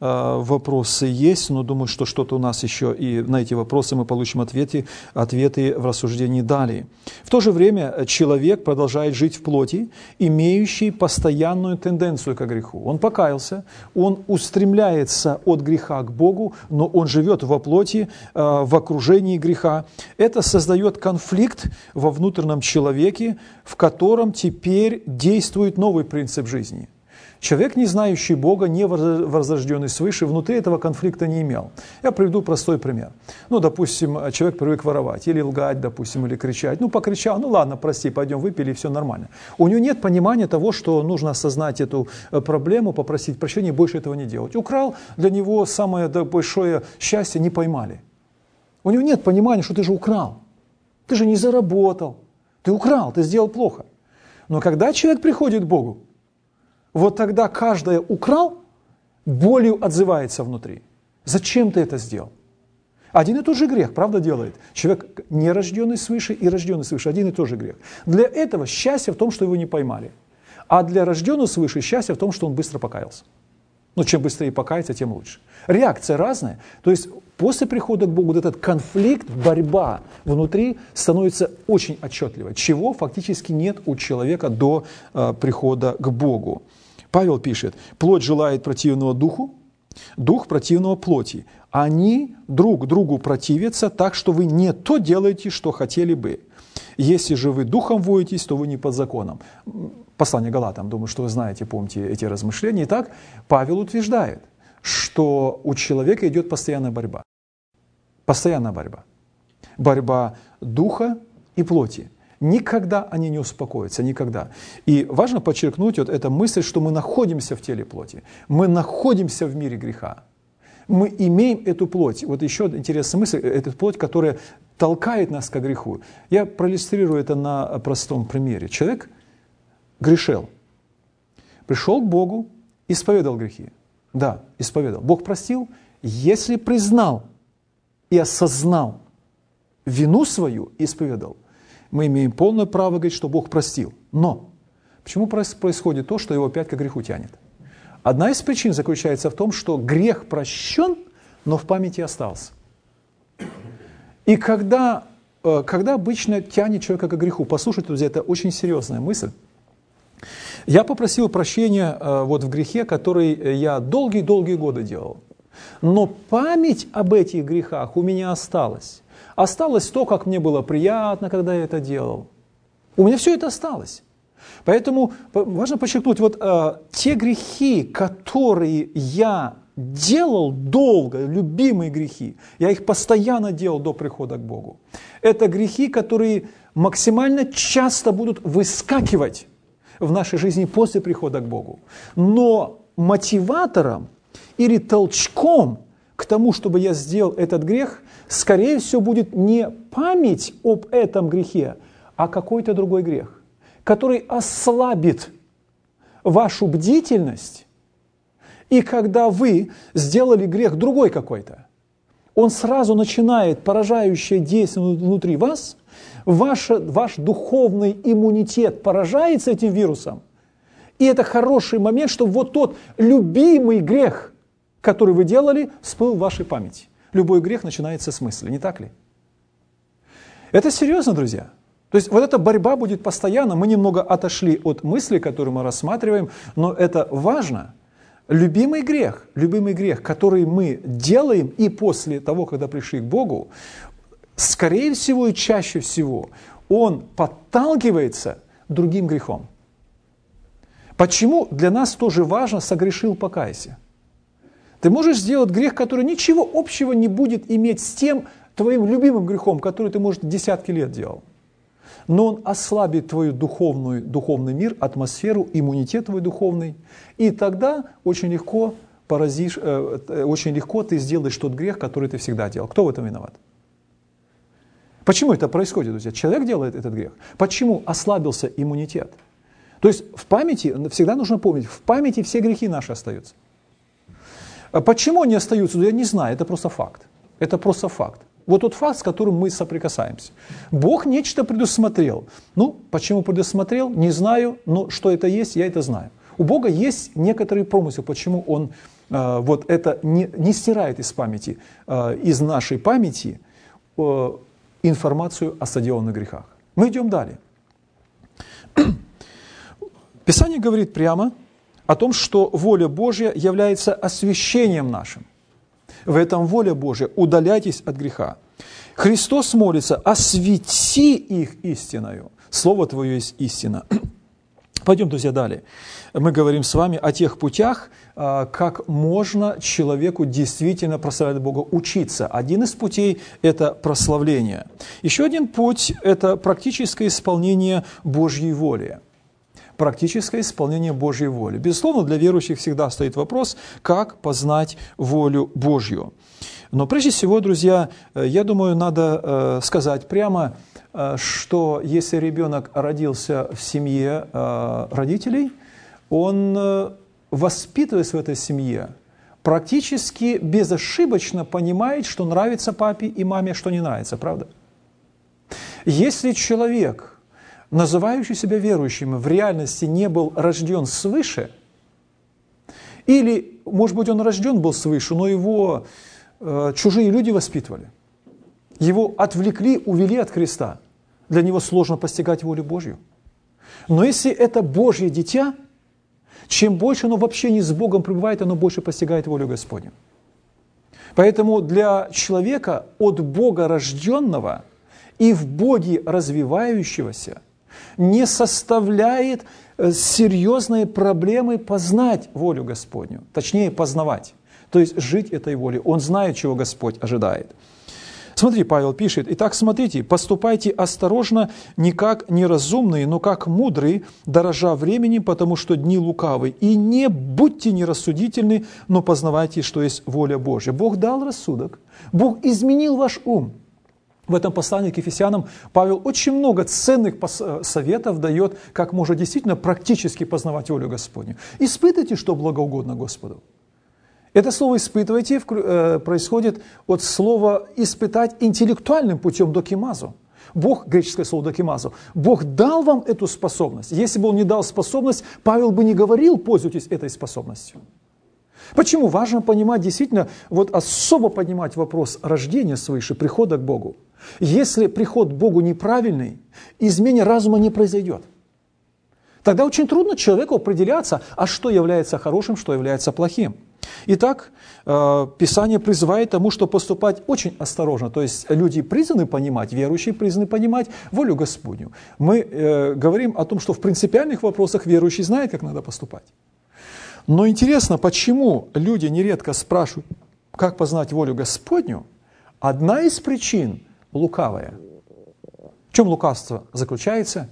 вопросы есть, но думаю, что что-то у нас еще, и на эти вопросы мы получим ответы, ответы в рассуждении далее. В то же время человек продолжает жить в плоти, имеющий постоянную тенденцию к греху. Он покаялся, он устремляется от греха к Богу, но он живет во плоти, в окружении греха. Это создает конфликт во внутреннем человеке, в котором теперь действует новый принцип жизни. Человек, не знающий Бога, не возрожденный свыше, внутри этого конфликта не имел. Я приведу простой пример. Ну, допустим, человек привык воровать, или лгать, допустим, или кричать. Ну, покричал, ну ладно, прости, пойдем выпили, и все нормально. У него нет понимания того, что нужно осознать эту проблему, попросить прощения, больше этого не делать. Украл, для него самое большое счастье, не поймали. У него нет понимания, что ты же украл. Ты же не заработал. Ты украл, ты сделал плохо. Но когда человек приходит к Богу, вот тогда каждое «украл» болью отзывается внутри. Зачем ты это сделал? Один и тот же грех, правда, делает. Человек не рожденный свыше и рожденный свыше, один и тот же грех. Для этого счастье в том, что его не поймали. А для рожденного свыше счастье в том, что он быстро покаялся. Но чем быстрее покаяться, тем лучше. Реакция разная. То есть после прихода к Богу вот этот конфликт, борьба внутри становится очень отчетливой, чего фактически нет у человека до э, прихода к Богу. Павел пишет: «Плоть желает противного духу, дух противного плоти. Они друг другу противятся, так что вы не то делаете, что хотели бы. Если же вы духом воитесь, то вы не под законом». Послание Галатам, думаю, что вы знаете, помните эти размышления. Итак, Павел утверждает, что у человека идет постоянная борьба. Постоянная борьба. Борьба духа и плоти. Никогда они не успокоятся, никогда. И важно подчеркнуть вот эту мысль, что мы находимся в теле плоти. Мы находимся в мире греха. Мы имеем эту плоть. Вот еще интересная мысль, это плоть, которая толкает нас к греху. Я проиллюстрирую это на простом примере. Человек грешил, пришел к Богу, исповедал грехи. Да, исповедал. Бог простил, если признал и осознал вину свою, исповедал. Мы имеем полное право говорить, что Бог простил. Но почему происходит то, что его опять к греху тянет? Одна из причин заключается в том, что грех прощен, но в памяти остался. И когда когда обычно тянет человека к греху? Послушайте, друзья, это очень серьезная мысль. Я попросил прощения вот в грехе, который я долгие-долгие годы делал. Но память об этих грехах у меня осталась. Осталось то, как мне было приятно, когда я это делал. У меня все это осталось. Поэтому важно подчеркнуть, вот э, те грехи, которые я делал долго, любимые грехи, я их постоянно делал до прихода к Богу. Это грехи, которые максимально часто будут выскакивать в нашей жизни после прихода к Богу. Но мотиватором или толчком к тому, чтобы я сделал этот грех, скорее всего, будет не память об этом грехе, а какой-то другой грех, который ослабит вашу бдительность. И когда вы сделали грех другой какой-то, он сразу начинает поражающее действие внутри вас, ваш, ваш духовный иммунитет поражается этим вирусом. И это хороший момент, чтобы вот тот любимый грех, который вы делали, всплыл в вашей памяти. Любой грех начинается с мысли, не так ли? Это серьезно, друзья. То есть вот эта борьба будет постоянно. Мы немного отошли от мысли, которую мы рассматриваем, но это важно. Любимый грех, любимый грех, который мы делаем и после того, когда пришли к Богу, скорее всего и чаще всего, он подталкивается другим грехом. Почему для нас тоже важно «согрешил, покайся»? Ты можешь сделать грех, который ничего общего не будет иметь с тем твоим любимым грехом, который ты, может, десятки лет делал. Но он ослабит твой духовный, духовный мир, атмосферу, иммунитет твой духовный. И тогда очень легко, поразишь, э, очень легко ты сделаешь тот грех, который ты всегда делал. Кто в этом виноват? Почему это происходит, друзья? Человек делает этот грех. Почему ослабился иммунитет? То есть в памяти, всегда нужно помнить, в памяти все грехи наши остаются. Почему они остаются? Я не знаю, это просто факт. Это просто факт. Вот тот факт, с которым мы соприкасаемся. Бог нечто предусмотрел. Ну, почему предусмотрел, не знаю, но что это есть, я это знаю. У Бога есть некоторый промысел, почему Он э, вот это не, не стирает из памяти, э, из нашей памяти э, информацию о соделанных грехах. Мы идем далее. Писание говорит прямо о том, что воля Божья является освящением нашим. В этом воля Божья. Удаляйтесь от греха. Христос молится: освети их истиною. Слово Твое есть истина. Пойдем, друзья, далее. Мы говорим с вами о тех путях, как можно человеку действительно прославлять Бога, учиться. Один из путей – это прославление. Еще один путь – это практическое исполнение Божьей воли. Практическое исполнение Божьей воли. Безусловно, для верующих всегда стоит вопрос, как познать волю Божью. Но прежде всего, друзья, я думаю, надо сказать прямо, что если ребенок родился в семье родителей, он, воспитываясь в этой семье, практически безошибочно понимает, что нравится папе и маме, что не нравится, правда? Если человек, называющий себя верующим, в реальности не был рожден свыше, или, может быть, он рожден был свыше, но его э, чужие люди воспитывали, его отвлекли, увели от Христа, для него сложно постигать волю Божью. Но если это Божье дитя, чем больше оно в общении с Богом пребывает, оно больше постигает волю Господню. Поэтому для человека от Бога рожденного и в Боге развивающегося не составляет серьезной проблемы познать волю Господню, точнее познавать, то есть жить этой волей. Он знает, чего Господь ожидает. Смотри, Павел пишет: «Итак, смотрите, поступайте осторожно, не как неразумные, но как мудрые, дорожа временем, потому что дни лукавы. И не будьте нерассудительны, но познавайте, что есть воля Божья». Бог дал рассудок, Бог изменил ваш ум. В этом послании к Ефесянам Павел очень много ценных советов дает, как можно действительно практически познавать волю Господню. Испытывайте, что благоугодно Господу. Это слово «испытывайте» происходит от слова «испытать» интеллектуальным путем докимазу. Бог, греческое слово докимазу, Бог дал вам эту способность. Если бы Он не дал способность, Павел бы не говорил: пользуйтесь этой способностью. Почему? Важно понимать, действительно, вот особо поднимать вопрос рождения свыше, прихода к Богу. Если приход к Богу неправильный, изменение разума не произойдет. Тогда очень трудно человеку определяться, а что является хорошим, что является плохим. Итак, Писание призывает тому, что поступать очень осторожно. То есть люди призваны понимать, верующие призваны понимать волю Господню. Мы э, говорим о том, что в принципиальных вопросах верующий знает, как надо поступать. Но интересно, почему люди нередко спрашивают, как познать волю Господню? Одна из причин лукавая. В чем лукавство заключается?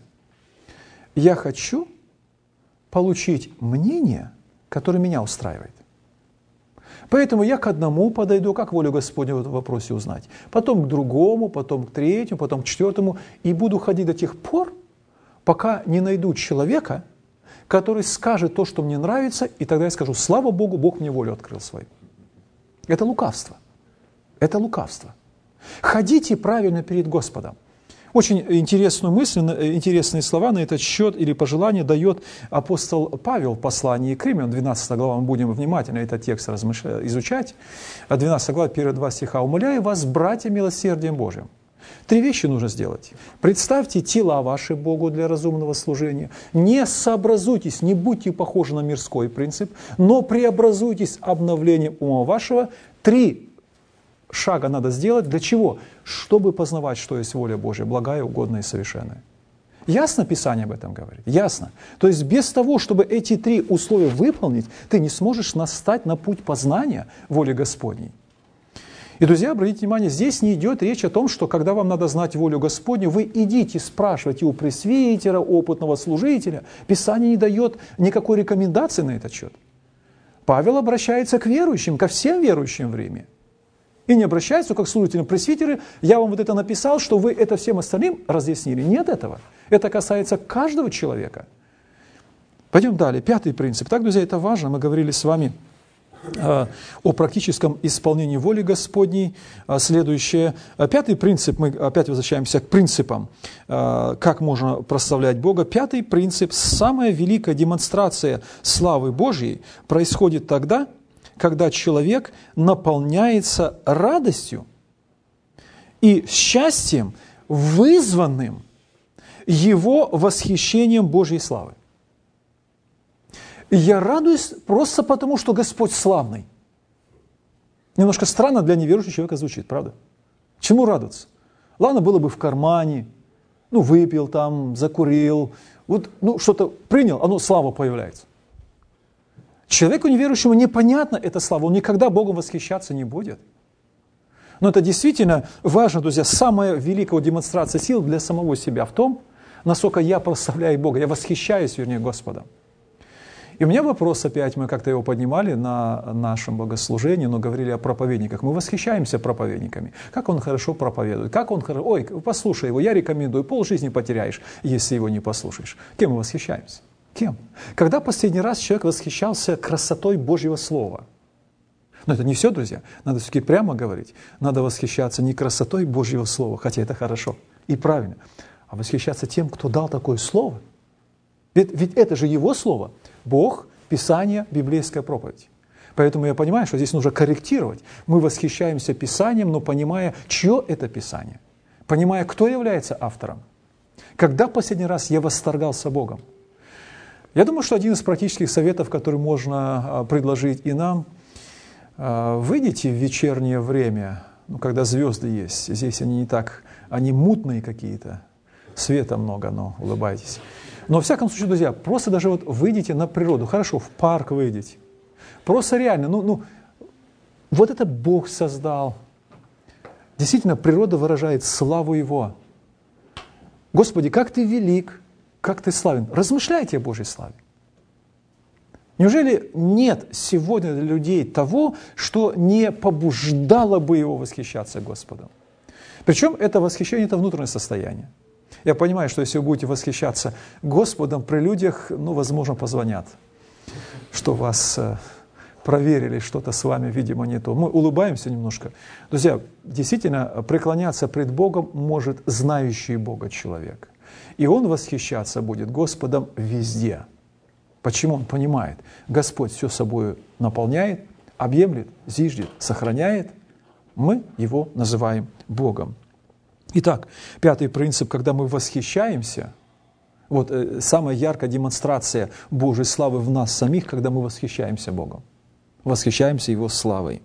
Я хочу получить мнение, которое меня устраивает. Поэтому я к одному подойду, как волю Господню в этом вопросе узнать. Потом к другому, потом к третьему, потом к четвертому. И буду ходить до тех пор, пока не найду человека, который скажет то, что мне нравится, и тогда я скажу: слава Богу, Бог мне волю открыл свою. Это лукавство. Это лукавство. Ходите правильно перед Господом. Очень интересную мысль, интересные слова на этот счет или пожелание дает апостол Павел в послании к Римлянам, двенадцатая глава, мы будем внимательно этот текст размышлять, изучать. двенадцатая глава, первые два стиха. «Умоляю вас, братья, милосердием Божьим». Три вещи нужно сделать. Представьте тела ваши Богу для разумного служения. Не сообразуйтесь, не будьте похожи на мирской принцип, но преобразуйтесь обновлением ума вашего. Три шага надо сделать. Для чего? Чтобы познавать, что есть воля Божья, благая, угодная и совершенная. Ясно Писание об этом говорит? Ясно. То есть без того, чтобы эти три условия выполнить, ты не сможешь настать на путь познания воли Господней. И, друзья, обратите внимание, здесь не идет речь о том, что когда вам надо знать волю Господню, вы идите спрашивайте у пресвитера, опытного служителя. Писание не дает никакой рекомендации на этот счет. Павел обращается к верующим, ко всем верующим в Риме. И не обращается как к служителям пресвитеры: я вам вот это написал, что вы это всем остальным разъяснили. Нет этого. Это касается каждого человека. Пойдем далее. Пятый принцип. Так, друзья, это важно. Мы говорили с вами э, о практическом исполнении воли Господней. Э, следующее. Пятый принцип. Мы опять возвращаемся к принципам. Э, как можно прославлять Бога. Пятый принцип. Самая великая демонстрация славы Божьей происходит тогда, когда человек наполняется радостью и счастьем, вызванным его восхищением Божьей славы. Я радуюсь просто потому, что Господь славный. Немножко странно для неверующего человека звучит, правда? Чему радоваться? Ладно, было бы в кармане, ну, выпил там, закурил, вот, ну, что-то принял, оно слава появляется. Человеку неверующему непонятно эта слава, он никогда Богом восхищаться не будет. Но это действительно важно, друзья, самая великая демонстрация сил для самого себя в том, насколько я прославляю Бога, я восхищаюсь, вернее, Господом. И у меня вопрос опять, мы как-то его поднимали на нашем богослужении, но говорили о проповедниках. Мы восхищаемся проповедниками. Как он хорошо проповедует, как он хорошо... Ой, послушай его, я рекомендую, полжизни потеряешь, если его не послушаешь. Кем мы восхищаемся? Кем? Когда последний раз человек восхищался красотой Божьего Слова? Но это не все, друзья. Надо все-таки прямо говорить. Надо восхищаться не красотой Божьего Слова, хотя это хорошо и правильно, а восхищаться тем, кто дал такое Слово. Ведь, ведь это же Его Слово. Бог, Писание, библейская проповедь. Поэтому я понимаю, что здесь нужно корректировать. Мы восхищаемся Писанием, но понимая, чье это Писание. Понимая, кто является автором. Когда последний раз я восторгался Богом? Я думаю, что один из практических советов, который можно предложить и нам, выйдите в вечернее время, ну, когда звезды есть. Здесь они не так, они мутные какие-то, света много, но улыбайтесь. Но, во всяком случае, друзья, просто даже вот выйдите на природу, хорошо, в парк выйдите. Просто реально, ну, ну вот это Бог создал. Действительно, природа выражает славу Его. Господи, как Ты велик, как Ты славен. Размышляйте о Божьей славе. Неужели нет сегодня для людей того, что не побуждало бы его восхищаться Господом? Причем это восхищение – это внутреннее состояние. Я понимаю, что если вы будете восхищаться Господом при людях, ну, возможно, позвонят, что вас э, проверили, что-то с вами, видимо, не то. Мы улыбаемся немножко. Друзья, действительно, преклоняться пред Богом может знающий Бога человек. И он восхищаться будет Господом везде. Почему? Он понимает, Господь все собой наполняет, объемлет, зиждет, сохраняет. Мы Его называем Богом. Итак, пятый принцип, когда мы восхищаемся, вот э, самая яркая демонстрация Божьей славы в нас самих, когда мы восхищаемся Богом, восхищаемся Его славой.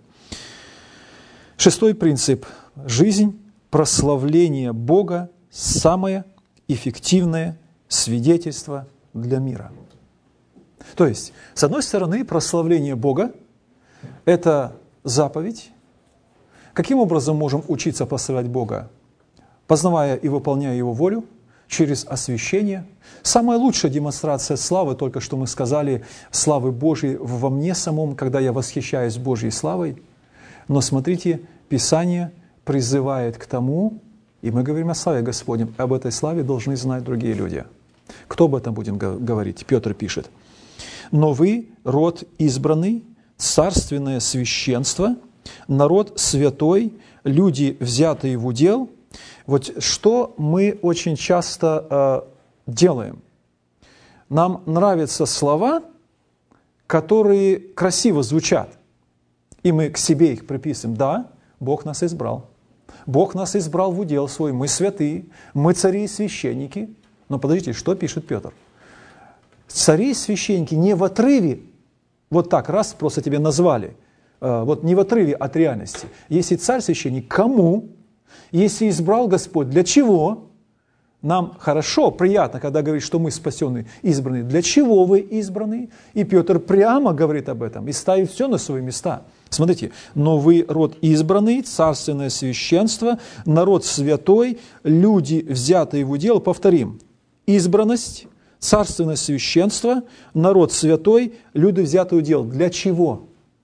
Шестой принцип. Жизнь прославления Бога – самое эффективное свидетельство для мира. То есть, с одной стороны, прославление Бога – это заповедь. Каким образом можем учиться прославлять Бога? Познавая и выполняя Его волю, через освящение. Самая лучшая демонстрация славы, только что мы сказали, славы Божьей во мне самом, когда я восхищаюсь Божьей славой. Но смотрите, Писание призывает к тому, и мы говорим о славе Господнем, об этой славе должны знать другие люди. Кто об этом будет говорить? Петр пишет. «Но вы, род избранный, царственное священство, народ святой, люди, взятые в удел». Вот что мы очень часто э, делаем. Нам нравятся слова, которые красиво звучат, и мы к себе их приписываем. Да, Бог нас избрал. Бог нас избрал в удел свой. Мы святые, мы цари и священники. Но подождите, что пишет Петр? Цари и священники не в отрыве, вот так раз просто тебе назвали, э, вот не в отрыве от реальности. Если царь-священник, кому? Если избрал Господь, для чего? Нам хорошо, приятно, когда говорит, что мы спасенные, избранные. Для чего вы избранные? И Петр прямо говорит об этом и ставит все на свои места. Смотрите, но вы род избранный, царственное священство, народ святой, люди, взятые в удел. Повторим, избранность, царственное священство, народ святой, люди, взятые в удел. Для чего?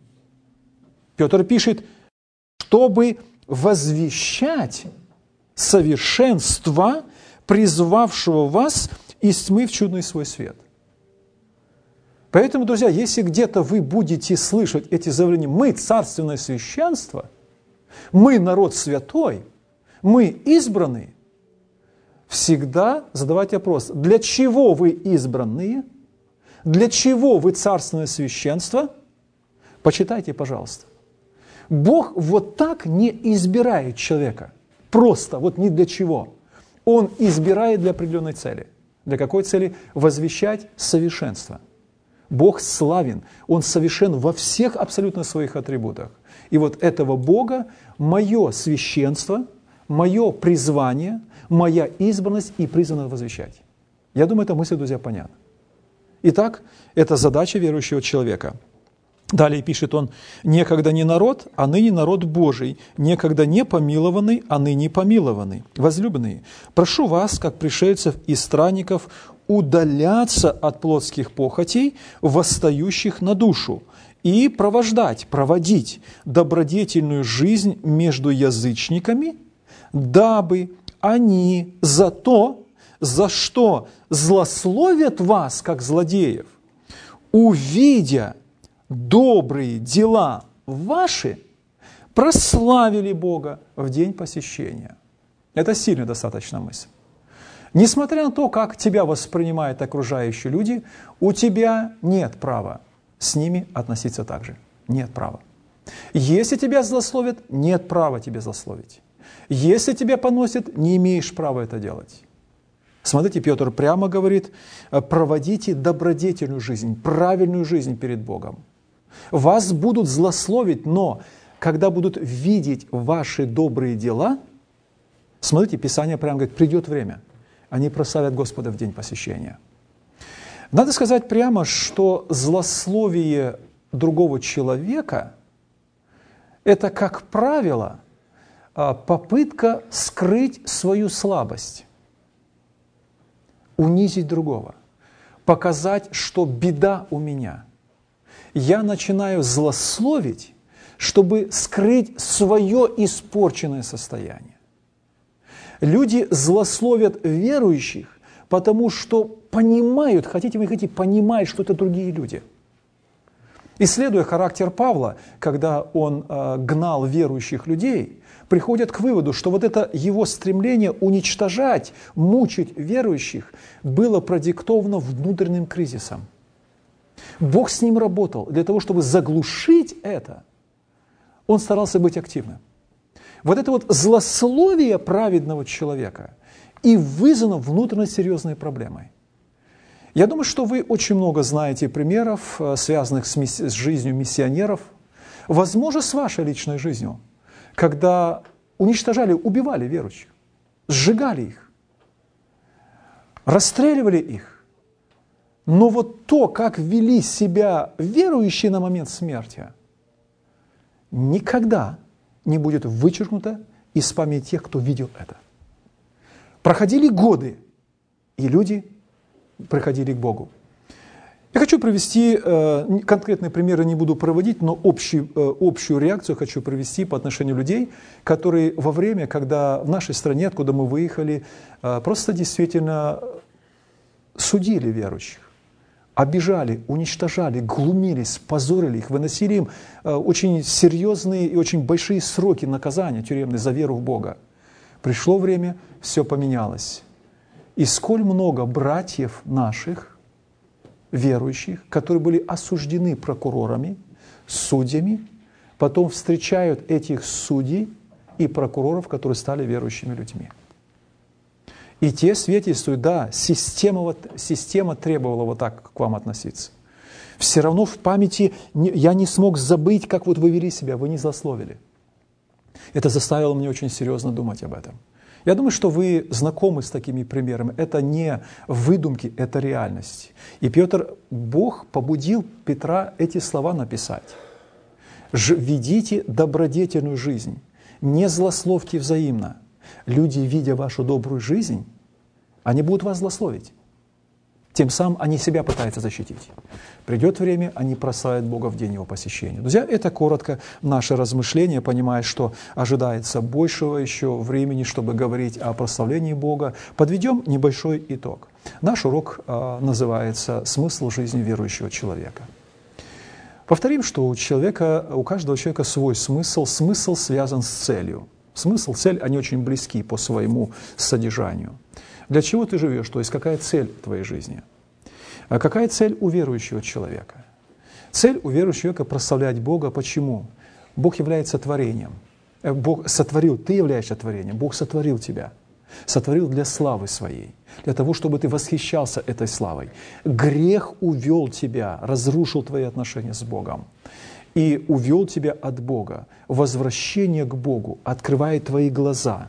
Петр пишет, чтобы возвещать совершенство, призвавшего вас из тьмы в чудный свой свет. Поэтому, друзья, если где-то вы будете слышать эти заявления, мы царственное священство, мы народ святой, мы избранные, всегда задавайте вопрос, для чего вы избранные, для чего вы царственное священство? Почитайте, пожалуйста. Бог вот так не избирает человека. Просто, вот ни для чего. Он избирает для определенной цели. Для какой цели? Возвещать совершенство. Бог славен, Он совершен во всех абсолютно своих атрибутах. И вот этого Бога мое священство, мое призвание, моя избранность и призвано возвещать. Я думаю, эта мысль, друзья, понятна. Итак, это задача верующего человека. Далее пишет он, «Некогда не народ, а ныне народ Божий, некогда не помилованный, а ныне помилованный. Возлюбленные, прошу вас, как пришельцев и странников, удаляться от плотских похотей, восстающих на душу, и провождать, проводить добродетельную жизнь между язычниками, дабы они за то, за что злословят вас, как злодеев, увидя добрые дела ваши, прославили Бога в день посещения». Это сильная достаточно мысль. Несмотря на то, как тебя воспринимают окружающие люди, у тебя нет права с ними относиться так же. Нет права. Если тебя злословят, нет права тебе злословить. Если тебя поносят, не имеешь права это делать. Смотрите, Петр прямо говорит, проводите добродетельную жизнь, правильную жизнь перед Богом. Вас будут злословить, но когда будут видеть ваши добрые дела, смотрите, Писание прямо говорит, придет время, они прославят Господа в день посещения. Надо сказать прямо, что злословие другого человека – это, как правило, попытка скрыть свою слабость, унизить другого, показать, что беда у меня. Я начинаю злословить, чтобы скрыть свое испорченное состояние. Люди злословят верующих, потому что понимают, хотите вы хотите, понимают, что это другие люди. Исследуя характер Павла, когда он э, гнал верующих людей, приходят к выводу, что вот это его стремление уничтожать, мучить верующих было продиктовано внутренним кризисом. Бог с ним работал. Для того, чтобы заглушить это, он старался быть активным. Вот это вот злословие праведного человека и вызвано внутренне серьезной проблемой. Я думаю, что вы очень много знаете примеров, связанных с, мисс... с жизнью миссионеров, возможно, с вашей личной жизнью, когда уничтожали, убивали верующих, сжигали их, расстреливали их. Но вот то, как вели себя верующие на момент смерти, никогда не будет вычеркнуто из памяти тех, кто видел это. Проходили годы, и люди приходили к Богу. Я хочу привести, э, конкретные примеры не буду проводить, но общую, э, общую реакцию хочу привести по отношению людей, которые во время, когда в нашей стране, откуда мы выехали, э, просто действительно судили верующих, обижали, уничтожали, глумились, позорили их, выносили им э, очень серьезные и очень большие сроки наказания тюремные за веру в Бога. Пришло время, все поменялось. И сколь много братьев наших, верующих, которые были осуждены прокурорами, судьями, потом встречают этих судей и прокуроров, которые стали верующими людьми. И те свидетельствуют, да, система, вот, система требовала вот так к вам относиться. Все равно в памяти не, я не смог забыть, как вот вы вели себя, вы не злословили. Это заставило меня очень серьезно думать об этом. Я думаю, что вы знакомы с такими примерами. Это не выдумки, это реальность. И Петр, Бог побудил Петра эти слова написать. «Ведите добродетельную жизнь, не злословьте взаимно. Люди, видя вашу добрую жизнь, они будут вас злословить. Тем самым они себя пытаются защитить. Придет время, они прославят Бога в день Его посещения». Друзья, это коротко наше размышление, понимая, что ожидается большего еще времени, чтобы говорить о прославлении Бога. Подведем небольшой итог. Наш урок э, называется «Смысл жизни верующего человека». Повторим, что у человека, у каждого человека свой смысл. Смысл связан с целью. Смысл, цель, они очень близки по своему содержанию. Для чего ты живешь? То есть какая цель твоей жизни? А какая цель у верующего человека? Цель у верующего человека – прославлять Бога. Почему? Бог является творением. Бог сотворил, ты являешься творением. Бог сотворил тебя. Сотворил для славы своей. Для того, чтобы ты восхищался этой славой. Грех увел тебя, разрушил твои отношения с Богом. И увел тебя от Бога. Возвращение к Богу открывает твои глаза.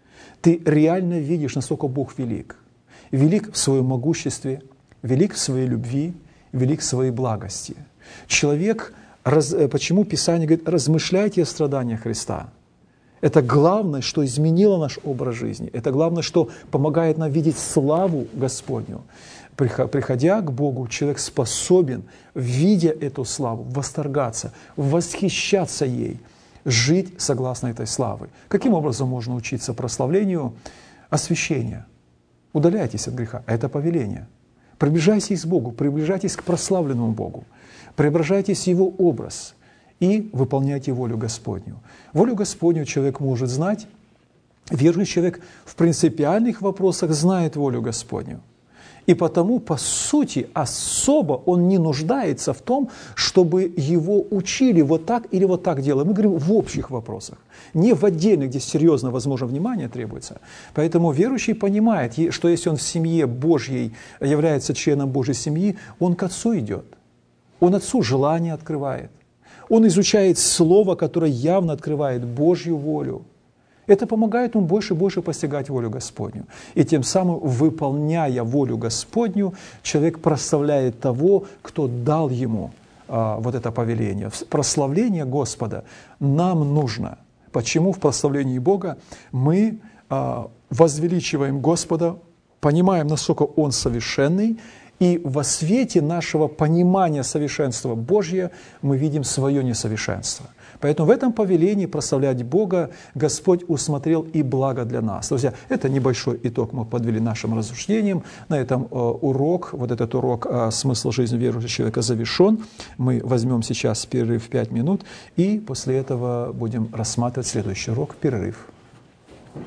Ты реально видишь, насколько Бог велик. Велик в своем могуществе, велик в своей любви, велик в своей благости. Человек, раз, почему Писание говорит, размышляйте о страданиях Христа. Это главное, что изменило наш образ жизни. Это главное, что помогает нам видеть славу Господню. Приходя к Богу, человек способен, видя эту славу, восторгаться, восхищаться ей, жить согласно этой славы. Каким образом можно учиться прославлению? Освящение. Удаляйтесь от греха. Это повеление. Приближайтесь к Богу, приближайтесь к прославленному Богу. Преображайтесь в Его образ и выполняйте волю Господню. Волю Господню человек может знать. Верующий человек в принципиальных вопросах знает волю Господню. И потому, по сути, особо он не нуждается в том, чтобы его учили вот так или вот так делать. Мы говорим в общих вопросах, не в отдельных, где серьезно, возможно, внимание требуется. Поэтому верующий понимает, что если он в семье Божьей является членом Божьей семьи, он к Отцу идет. Он Отцу желание открывает. Он изучает Слово, которое явно открывает Божью волю. Это помогает ему больше и больше постигать волю Господню. И тем самым, выполняя волю Господню, человек прославляет того, кто дал ему а, вот это повеление. Прославление Господа нам нужно. Почему в прославлении Бога мы а, возвеличиваем Господа, понимаем, насколько Он совершенный, и во свете нашего понимания совершенства Божьего мы видим свое несовершенство. Поэтому в этом повелении прославлять Бога Господь усмотрел и благо для нас. Друзья, это небольшой итог мы подвели нашим рассуждениям. На этом э, урок, вот этот урок э, «Смысл жизни верующего человека» завершен. Мы возьмем сейчас перерыв в пять минут и после этого будем рассматривать следующий урок «Перерыв».